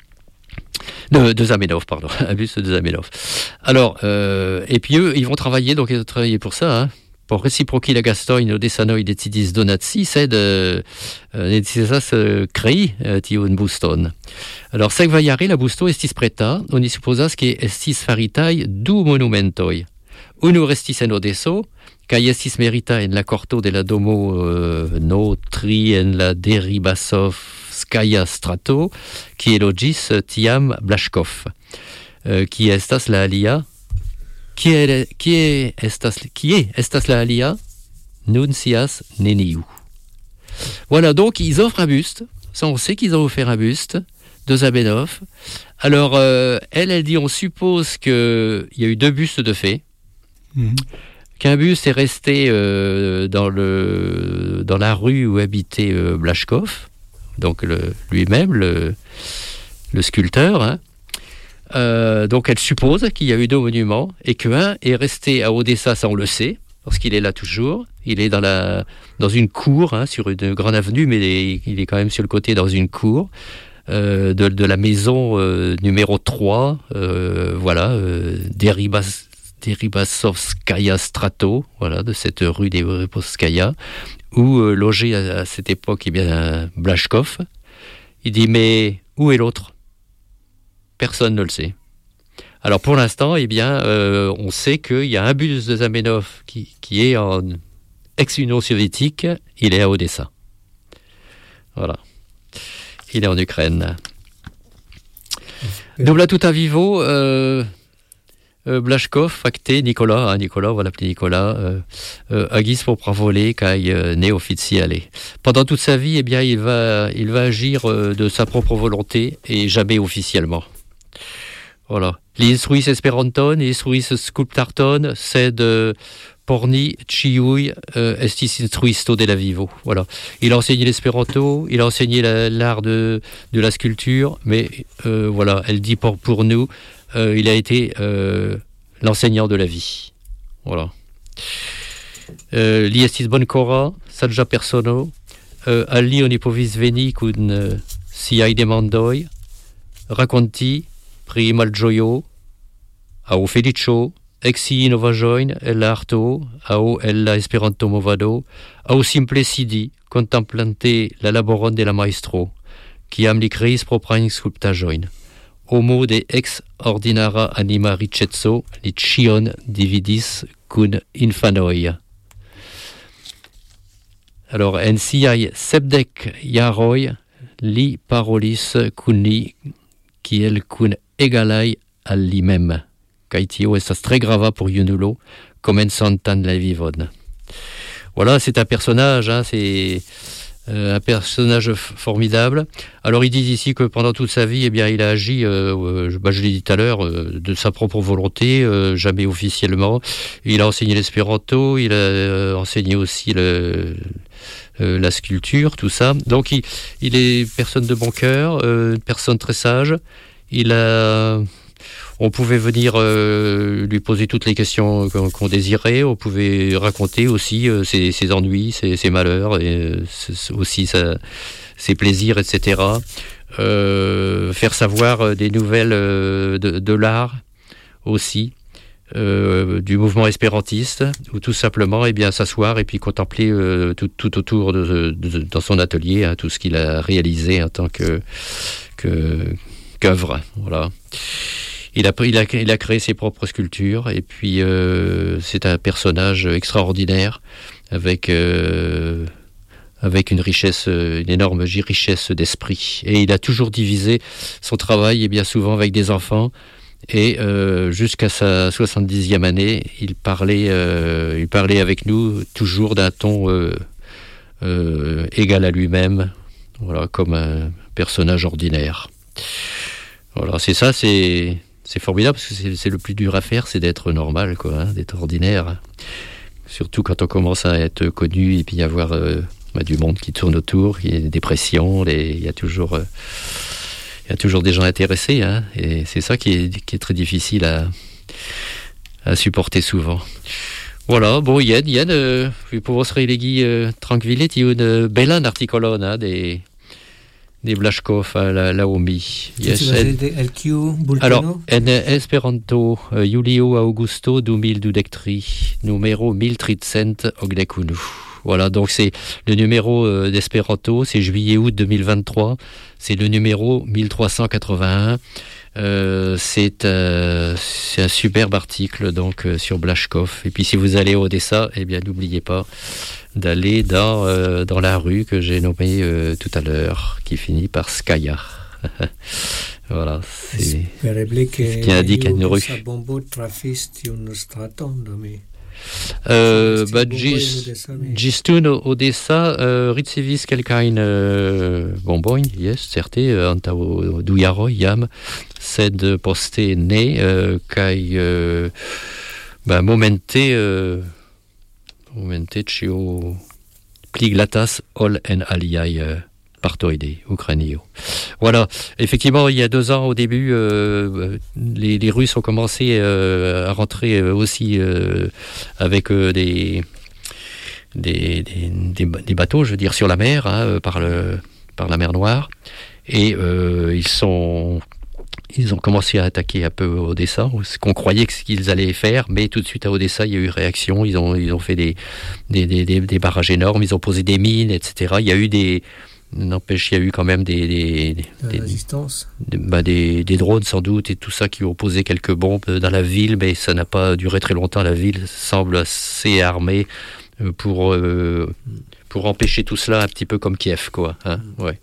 De, de Zamenhof, pardon, un buste de Zamenhof. Alors, euh, et puis eux, ils vont travailler, donc ils vont travailler pour ça, hein. Por reciproki la gastojn Odessanoj decidis donaci, sed uh, necesas uh, krei uh, tiun buston. Alors sekvajare la busto estis preta, oni supozas ke estis faritaj du monumentoj. Unu restis en Odesso, kaj estis merita en la korto de la domo uh, Notri en la Deribasovskaja strato, kie loĝis uh, tiam Blaŝkov, uh, kie estas la alia. Qui est, qui est, estas, qui est estas la alia? Nuncias neniu. Voilà, donc ils offrent un buste. Ça, on sait qu'ils ont offert un buste de Zamenhof. Alors, euh, elle, elle dit, on suppose qu'il y a eu deux bustes de fait. Mmh. Qu'un buste est resté euh, dans, le, dans la rue où habitait euh, Blaschkov, donc le, lui-même, le, le sculpteur, hein. Euh, donc elle suppose qu'il y a eu deux monuments et qu'un est resté à Odessa, ça on le sait, parce qu'il est là toujours. Il est dans, la, dans une cour, hein, sur une grande avenue, mais il est, il est quand même sur le côté dans une cour euh, de, de la maison euh, numéro trois, euh, voilà, euh, Deribas, Deribasovskaya Strato, voilà, de cette rue Deribasovskaya, où euh, logeait à, à cette époque eh bien, Blachkov. Il dit, mais où est l'autre ? Personne ne le sait. Alors pour l'instant, eh bien, euh, on sait qu'il y a un bus de Zamenhof qui, qui est en ex-Union soviétique, il est à Odessa. Voilà. Il est en Ukraine. Donc là, tout à vivo, euh, euh, Blachkov, facté, Nicolas, hein, Nicolas, on va l'appeler Nicolas, euh, euh, agis pour pravoler, kai euh, néofficiale. Pendant toute sa vie, eh bien, il va, il va agir euh, de sa propre volonté et jamais officiellement. Voilà. L'instruis esperanton, l'instruis sculptarton, c'est de porni ciui euh, estis instruisto de la vivo. Voilà. Il a enseigné l'espéranto, il a enseigné la, l'art de, de la sculpture, mais euh, voilà, elle dit pour, pour nous, euh, il a été euh, l'enseignant de la vie. Voilà. Euh, li estis boncora, saggia persono, euh, alli oni povis veni kun uh, siai demandoi, raconti pri malgioio, au felicio, exi novajoin, el arto, au el la esperanto movado, au simple sidi, contemplante la laboron de la maestro, kiam li creis proprain sculptajoin. Homo de ex ordinara anima ricetzo, li cion dividis cun infanoi. Alors, en siai sepdec jaroi, li parolis cun li, kiel cun egalai al li mem. Kai tio estas très grava pour Junulo, començantan la vivon. Voilà, c'est un personnage, hein, c'est euh, un personnage f- formidable. Alors, ils disent ici que pendant toute sa vie, eh bien, il a agi, euh, euh, bah, je l'ai dit tout à l'heure, euh, de sa propre volonté, euh, jamais officiellement. Il a enseigné l'espéranto, il a euh, enseigné aussi le... Euh, la sculpture, tout ça. Donc, il, il est personne de bon cœur, euh, personne très sage. Il a... On pouvait venir euh, lui poser toutes les questions qu'on, qu'on désirait. On pouvait raconter aussi euh, ses, ses ennuis, ses, ses malheurs, et euh, aussi sa, ses plaisirs, et cetera. Euh, faire savoir des nouvelles euh, de, de l'art aussi. Euh, du mouvement espérantiste, ou tout simplement eh bien, s'asseoir et puis contempler euh, tout, tout autour de, de, de, dans son atelier hein, tout ce qu'il a réalisé en tant que, que, qu'œuvre. Voilà. Il a, il, a, il a créé ses propres sculptures et puis euh, c'est un personnage extraordinaire avec, euh, avec une richesse, une énorme richesse d'esprit. Et il a toujours divisé son travail et bien souvent avec des enfants. Et euh, jusqu'à sa soixante-dixième année, il parlait, euh, il parlait avec nous toujours d'un ton euh, euh, égal à lui-même, voilà, comme un personnage ordinaire. Voilà, c'est ça, c'est, c'est formidable parce que c'est, c'est le plus dur à faire, c'est d'être normal, quoi, hein, d'être ordinaire. Surtout quand on commence à être connu et puis y avoir euh, bah, du monde qui tourne autour, il y a des pressions, il y a toujours. Euh, Il y a toujours des gens intéressés, hein, et c'est ça qui est, qui est très difficile à, à supporter souvent. Voilà, bon, Yen, Yen, euh, vi povos relegi euh, tranquille tiun belan artikolon hein, des des Blachkov à la, la Omi. Yes, en, alors, en Esperanto, uh, Julio Augusto deux mille douze, numéro mille trecent ogdekunu. Voilà, donc c'est le numéro euh, d'Espéranto, c'est juillet-août deux mille vingt-trois, c'est le numéro mille trois cent quatre-vingt-un. Euh, c'est, euh, c'est un superbe article donc euh, sur Blachkov. Et puis si vous allez à Odessa, eh bien n'oubliez pas d'aller dans, euh, dans la rue que j'ai nommée euh, tout à l'heure, qui finit par Skaya. Voilà, c'est ce qui indique une rue. Euh, bah, gis, gistun Odessa uh, ricevis kelkajn uh, bombojn, yes, certe, uh, antaŭ du jaroj jam, sed poste ne, uh, kaj uh, bah, momente uh, momente ĉio pli glatas ol en aliaj uh, Partoide, Ukrainio. Voilà. Effectivement, il y a deux ans, au début, euh, les, les Russes ont commencé euh, à rentrer euh, aussi euh, avec euh, des, des, des, des, des bateaux, je veux dire, sur la mer, hein, par, le, par la mer Noire. Et euh, ils sont... Ils ont commencé à attaquer un peu Odessa, ce qu'on croyait que ce qu'ils allaient faire, mais tout de suite à Odessa, il y a eu réaction. Ils ont, ils ont fait des, des, des, des barrages énormes, ils ont posé des mines, et cetera. Il y a eu des, n'empêche, il y a eu quand même des, des, des, des résistance, des, bah des, des drones sans doute et tout ça qui ont posé quelques bombes dans la ville, mais ça n'a pas duré très longtemps. La ville semble assez armée pour euh, pour empêcher tout cela, un petit peu comme Kiev, quoi. Hein, ouais.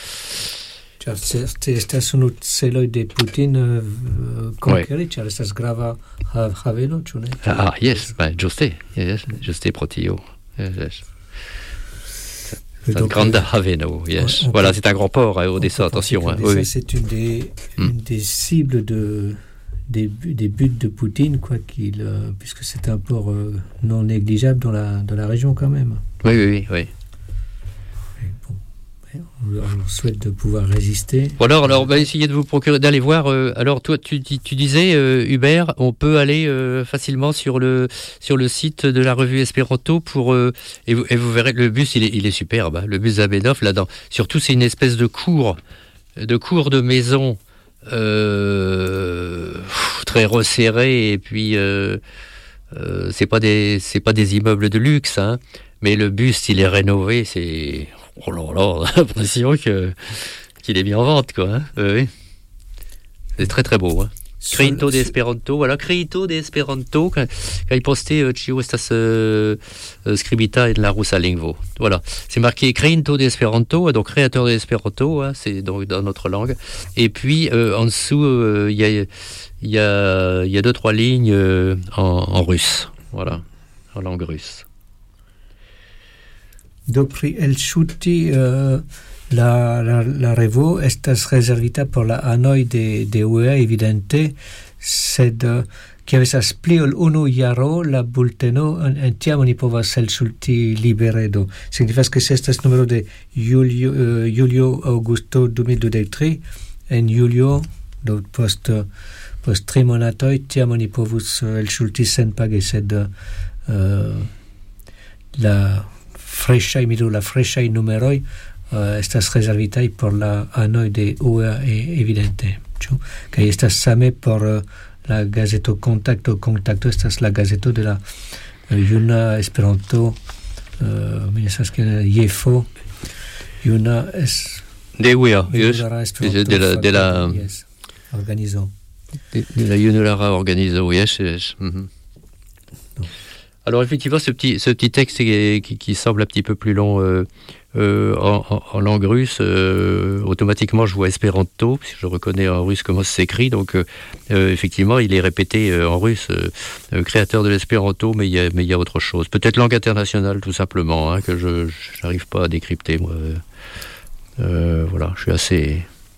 Estas unu celoj de Putin konkeri, ĉar estas grava haveno, ĉu ne? Ah, yes, bah, ĝuste, yes, ĝuste pro tio. Yes. C'est un grand haveno, yes. Voilà, c'est un grand port, hein, Odessa, attention. Hein, oui. C'est une des, hmm. une des cibles de, des, des buts de Poutine, quoi qu'il, euh, puisque c'est un port euh, non négligeable dans la, dans la région quand même. Oui, oui, oui, oui. On leur souhaite de pouvoir résister. Voilà, alors on va essayer de vous procurer, d'aller voir. Euh, alors toi, tu, tu disais, euh, Hubert, on peut aller euh, facilement sur le sur le site de la revue Espéranto pour euh, et, vous, et vous verrez le bus, il est il est superbe, hein, le bus Zamenhof là-dedans. Surtout, c'est une espèce de cour de cour de maison euh, très resserrée et puis euh, euh, c'est pas des c'est pas des immeubles de luxe, hein, mais le bus, il est rénové, c'est oh là là, l'impression que, qu'il est mis en vente, quoi. Hein. Euh, oui. C'est très très beau. Hein. Créito de Esperanto, voilà, Créito de Esperanto, quand, quand il postait Cio estas euh, scribita in la russa lingvo. Voilà, c'est marqué Créito de Esperanto, donc créateur de Esperanto, hein, c'est donc dans notre langue. Et puis euh, en dessous, il euh, y, a, y, a, y a deux trois lignes euh, en, en russe, voilà, en langue russe. Do pri elŝuti uh, la, la, la revo estas rezervita por la anoj de, de U E A evidente, sed uh, kiam estas pli ol unu jaro la bulteno en, en tiam oni povas elŝuti libere. Do signifas ke se estas numero de julio, uh, julio aŭgusto du mil dudek tri, en julio do post uh, post tri monatoj tiam oni povus uh, elŝuti senpage, sed uh, la freŝaj, miru la freŝaj numeroj uh, estas rezervitaj por la anoj de U E A evidente, ĉu? Kaj estas same por uh, la gazeto Kontakto. Kontakto estas la gazeto de la uh, juna Esperanto, uh, mi ne sabas kiel Jefo, juna es de U E A, yes, de la de la yes, organizo. De, de la Junulara organizo, yes, yes. Mm-hmm. Alors effectivement, ce petit, ce petit texte qui, qui, qui semble un petit peu plus long euh, euh, en, en, en langue russe, euh, automatiquement je vois espéranto, puisque je reconnais en russe comment ça s'écrit, donc euh, euh, effectivement il est répété euh, en russe, euh, créateur de l'espéranto, mais il y a, mais il y a autre chose. Peut-être langue internationale tout simplement, hein, que je n'arrive pas à décrypter, moi. Euh, voilà, je suis assez...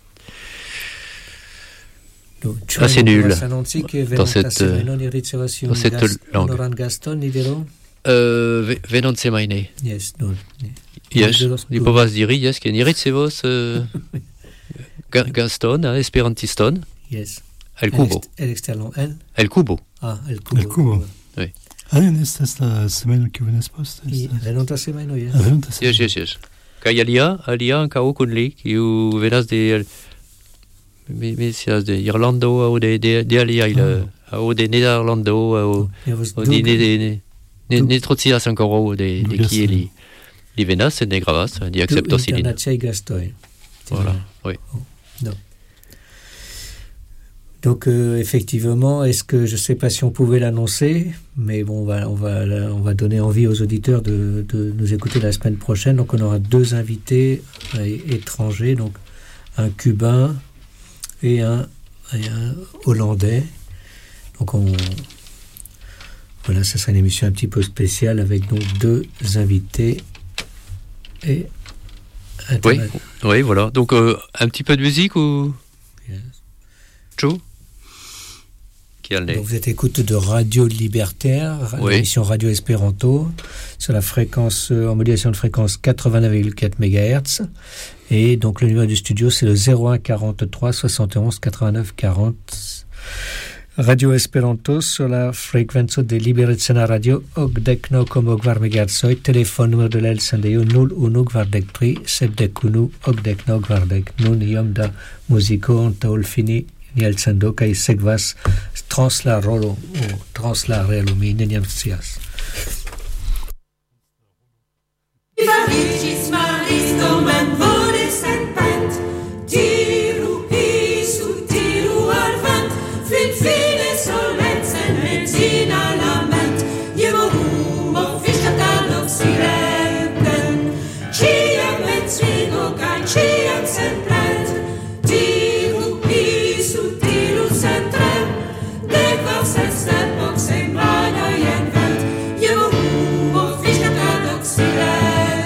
assez nul dans cette, dans cette langue. Euh, Venon semaine. Yes, no. Yes, li povas diri, yes, que ni ricevos uh, Gaston, hein, esperantiston. Yes. El Cubo. El externo, el? El Cubo. Ah, el Cubo. El Cubo. Oui. Ah, estas la semana que venas post. Venonta semana, yes. Yes, yes, yes. Kaj alia, alia ankaŭ kun li, kiu venas de... Mi, mi sias de Irlando ou de de de aliaj ah. ou de Nederlando ou ou de ne ne ne trotsias ankoro de de qui li li venas ne gravas di acceptos ilin. Voilà, oui. Oh, non. Donc euh, effectivement, est-ce que je sais pas si on pouvait l'annoncer, mais bon, on va on va on va donner envie aux auditeurs de de nous écouter la semaine prochaine. Donc on aura deux invités euh, étrangers, donc un Cubain et un, et un Hollandais. Donc on voilà, ça sera une émission un petit peu spéciale avec donc deux invités et oui, oui, voilà. Donc euh, un petit peu de musique ou yes. Joe Donc vous êtes écoute de Radio Libertaire, oui. l'émission Radio Espéranto, sur la fréquence, en modulation de fréquence quatre-vingt-neuf virgule quatre mégahertz. Et donc le numéro du studio, c'est le zéro un quarante-trois soixante et onze quatre-vingt-neuf quarante. Radio Esperanto sur la fréquence de Liberecena Radio, ogdekno como gvar megahertzoj, téléphone numéro de l'El Sandeo nul unu kvardek tri sepdek unu ogdekno kvardek. Nun iom da muziko antaŭ fini ni elsendo kaj sekvas trans la rolo o trans la relo, mi neniam scias. Fariĝis maristo memvole senpent, tiru isu, tiru al vent, finfine solencen enzina lament, je morumo fiŝkatado silenten, ĉiam en svingo kaj ĉiam senplent, tiru isu, tiru sentren, dekvar sesepok semajnoj en vent, je morumo fiŝkatado silenten.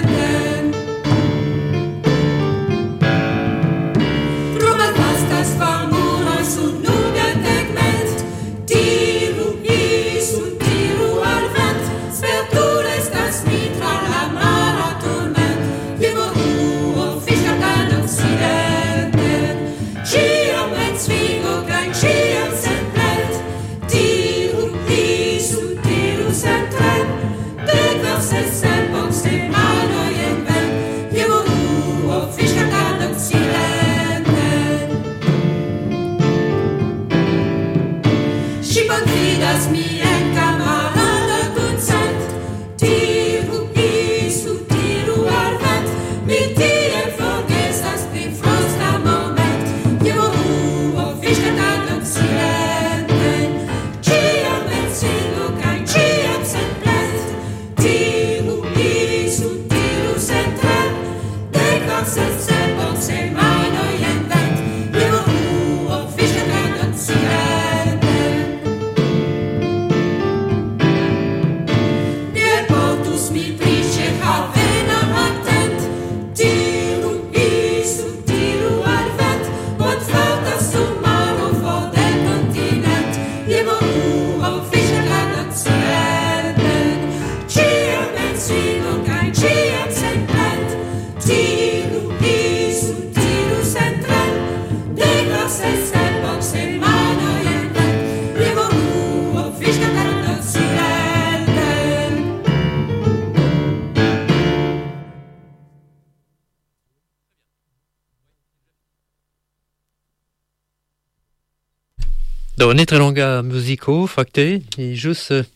Då ni tre longa musico fakte ni just uh,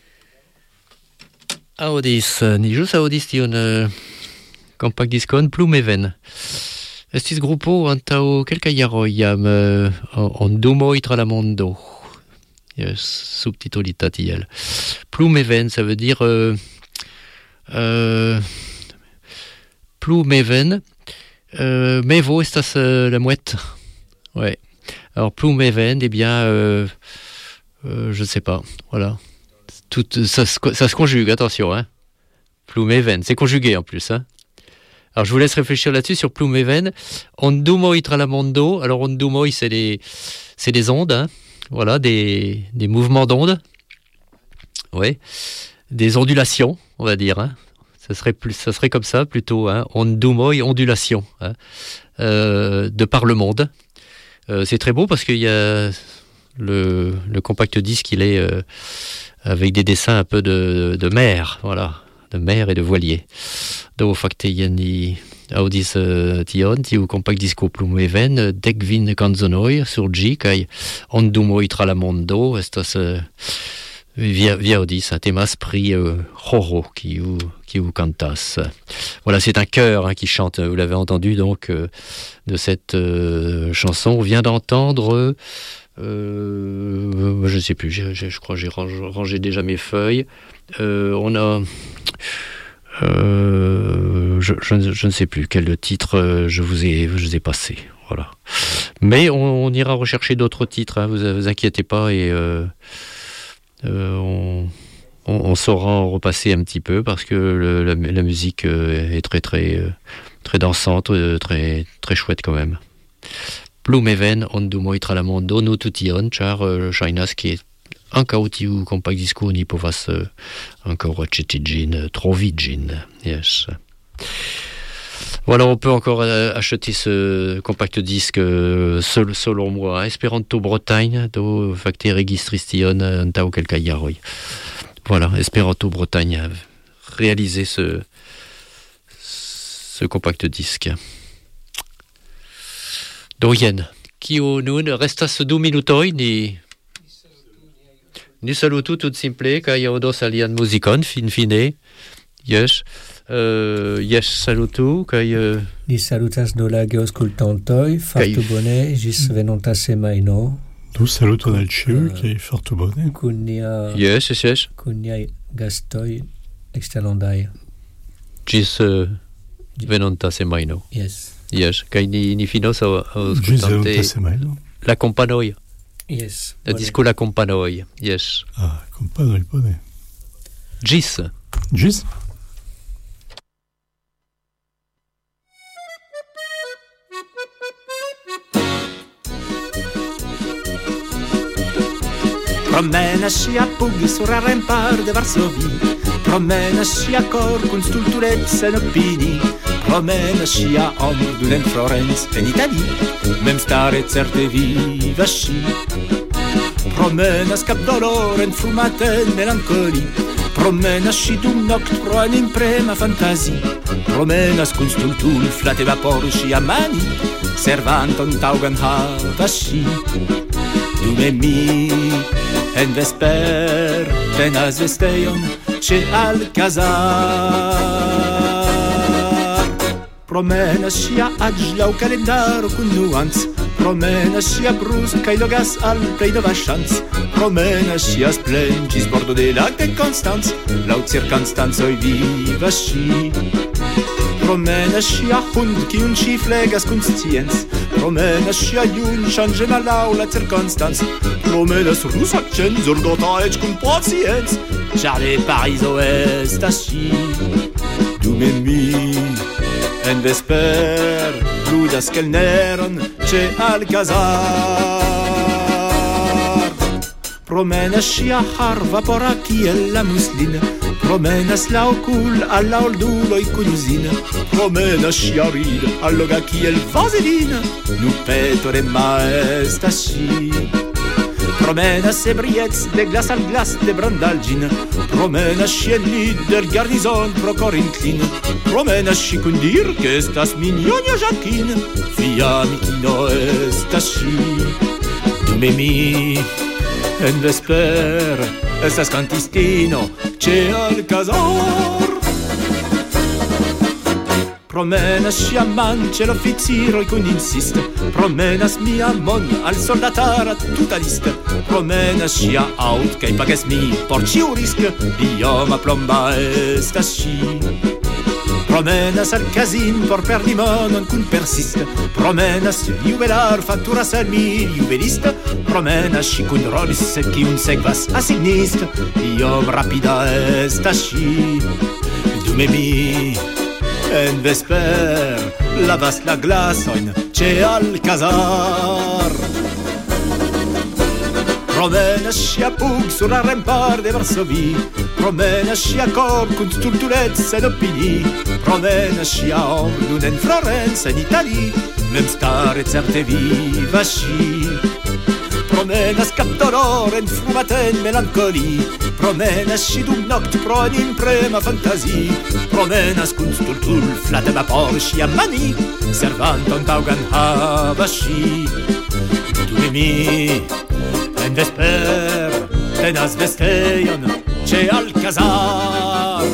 audis uh, ni just audis tion uh, compact discon plumeven. Estis gruppo antao kelka jaroj jam uh, on domoj tra la mondo. Yes, subtitolita tiel. Plumeven, ça veut dire euh, euh, plumeven. Euh, mevo estas uh, la mouette. Ouais. Alors plumeven, eh bien, euh, euh, je ne sais pas, voilà. Tout, ça, ça se conjugue, attention, hein. Plumeven, c'est conjugué en plus, hein. Alors je vous laisse réfléchir là-dessus sur plumeven. Ondumoi tralamondo. Alors ondumoi, c'est les, c'est des ondes, hein. Voilà, des, des mouvements d'ondes, ouais, des ondulations, on va dire, hein. Ça serait plus, ça serait comme ça plutôt, hein. Ondumoi, ondulation, hein. Euh, de par le monde. Euh, c'est très beau parce qu'il y a le, le compact disque, il est euh, avec des dessins un peu de, de mer, voilà, de mer et de voilier. Do fakte jeni audis uh, tion, tiu compact disco plumeven, dek vin kanzonoj sur ĝi kaj ondumoj tra la mondo estas uh, via, via audis, un temas pri uh, Roro qui vous qui vous cantas. Voilà, c'est un chœur hein, qui chante, vous l'avez entendu donc euh, de cette euh, chanson. On vient d'entendre, euh, je ne sais plus, j'ai, j'ai, je crois que j'ai rangé, rangé déjà mes feuilles. Euh, on a, euh, je, je, je ne sais plus quel titre je vous ai, je vous ai passé. Voilà. Mais on, on ira rechercher d'autres titres, hein, vous vous inquiétez pas et euh, euh, on On, on saura en repasser un petit peu parce que le, la, la musique euh, est très très euh, très dansante, euh, très très chouette quand même. Plumeven on du moitra la mondo no tution char uh, shainas qui est un kauti ou compact disco ni povas uh, encore chetigin trovigin yes. Voilà, on peut encore euh, acheter ce compact disque euh, seul, selon moi, Esperanto Bretagne, do facte registristion antau quelca jaroj. Voilà, Esperanto Bretagne a réalisé ce, ce compact disque. Do jen, kio nun restas du minutoj, ni ni salutu tout simple, kaj aŭdos alian muzikon, fin fine, yes. Uh, yes, salutu, kaj... Uh, Ni salutas do la geoskultantoj, fartu kai... bone, ĝis venonta semajno. Do saluton al ĉiuj, kaj fartu bone. Kun nia... Yes, yes, yes. Kun niaj gastoj eksterlandaj. Ĝis uh, venonta semajno. Yes. Yes, kaj ni, ni finos aŭskultante... Ĝis venonta semajno. La kompanoj. Yes. La disko La kompanoj, yes. Ah, kompanoj, bone. Ĝis. Ĝis. Promena-si a Pug sur a rempart de Varsovie. Promena-si a cor cun stulturezza en opini. Promena-si a omr d'un en Florence en Italie. Mem stare certe viva sci. Promenas cap dolor en frumaten melancoli. Promenas-si dum noct pro an imprema fantasi. Promenas cun stultul flate vapor sci a mani. Servanton taugan hava sci. Dume mi en vesper tenas vesteion ce Alcazar. Promenas-si a agi lau calendaro cun nuanz. Promenas-si a brusc cae logas al plei nova chance. Promenas-si a splengis bordo de lac de Constance. Lau circunstanzoi viva-si. Promenas-si a hund cium ci flegas cun scienz. Promenas-si a iun change malau la circunstance. Promenas rus accent zorgota ec cun pacienz. Char le Pariso estas si. Dume mi en vesper ludas kelneron ce Alcazar. Promenas-si a har vapora kiel la muslin. Promenas la ocul alla olduloi cun usin. Promenas-si a rid alloga kiel vaselin. Nu petore maestas si. Promenas ebriez de glas al glas de brandalgin. Promenas-si en lid del garnison pro Corintlin. Promenas-si cun dir que estas mignonio Jacquin. Fia miquino estas si. Dume mi en vesper estas cantistino ce Alcazar. Promenas-si a mance l'officieroi cun insist. Promenas mia mon al soldatara tuta list. Promenas-si a aut cae pages mi por ciu risc. Ioma plomba estas si. Promenas al casin por perdi monon cun persist. Promenas juvelar facturas al mi juvelist. Promenas-si cun rolis sed cium segvas assignist. Iom rapida estas si. Dume mi en vesper lavas la glasoin ce Alcazar. Promenas-si a Pug sur la rempart de Varsovie. Promenas-si a cor cun stulturezza en opini. Promenas-si a ordun en Florence en Italie. Mem stare certe viva-si. Promenas cap dolor en frumaten melancoli. Promenas-si dum noct pro an imprema fantasi. Promenas cun stultul flate vapor sci a mani. Servanton taugan hava-si. Dume mi en vesper tenas vesteion ce Alcazar.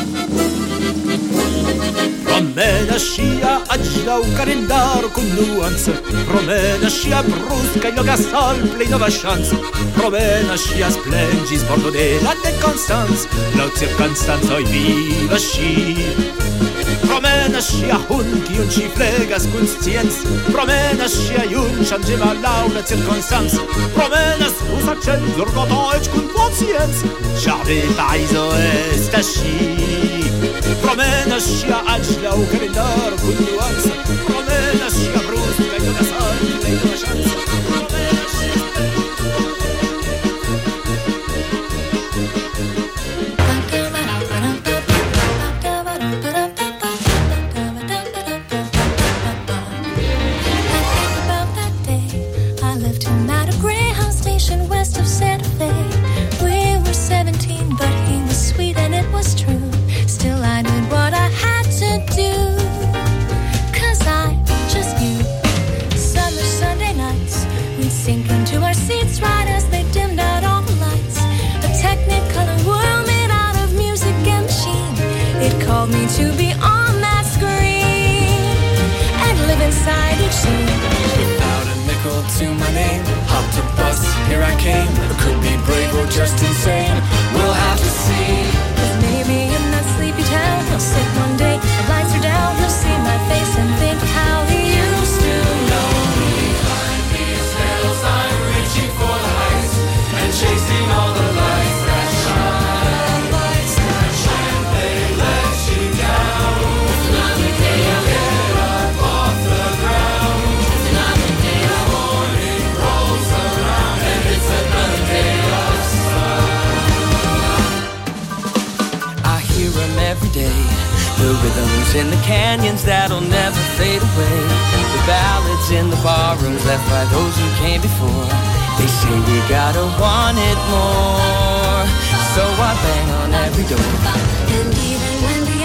Promenas-si a agi lau calendaro cun nuance. Promenas-si a brusca e logas al plei nova chance. Promenas-si a splengis bordo de la de Constance. Lau circunstanzoi viva-si. Promenas-si a hund cium ci flegas cun scienz. Promenas-si a iun changema lau la circunstance. Promenas rus accent zorgota ec cun pacienz. Char de Pariso estas si. Promenas-si a agi lau calendar cun nuanza. Promenas-si a brusca e logas al plei sink into our seats right as they dimmed out all the lights. A technicolor world made out of music and machine. It called me to be on that screen and live inside each scene. Without a nickel to my name, hopped a bus, here I came. I could be brave or just insane, we'll have to see. 'Cause maybe in that sleepy town I'll sit one day, the lights are down, he'll see my face and think how he used to know me. Behind these veils I'm reaching for the heights and chasing all the lights that shine. Lights that shine, they let you down. Another day I'll get up off the ground. Another day the morning rolls around and it's another day of sun. I hear them every day, the rhythms in the canyons that'll never fade away, the ballads in the barrooms left by those who came before. They say we gotta want it more, so I bang on every door. And even when the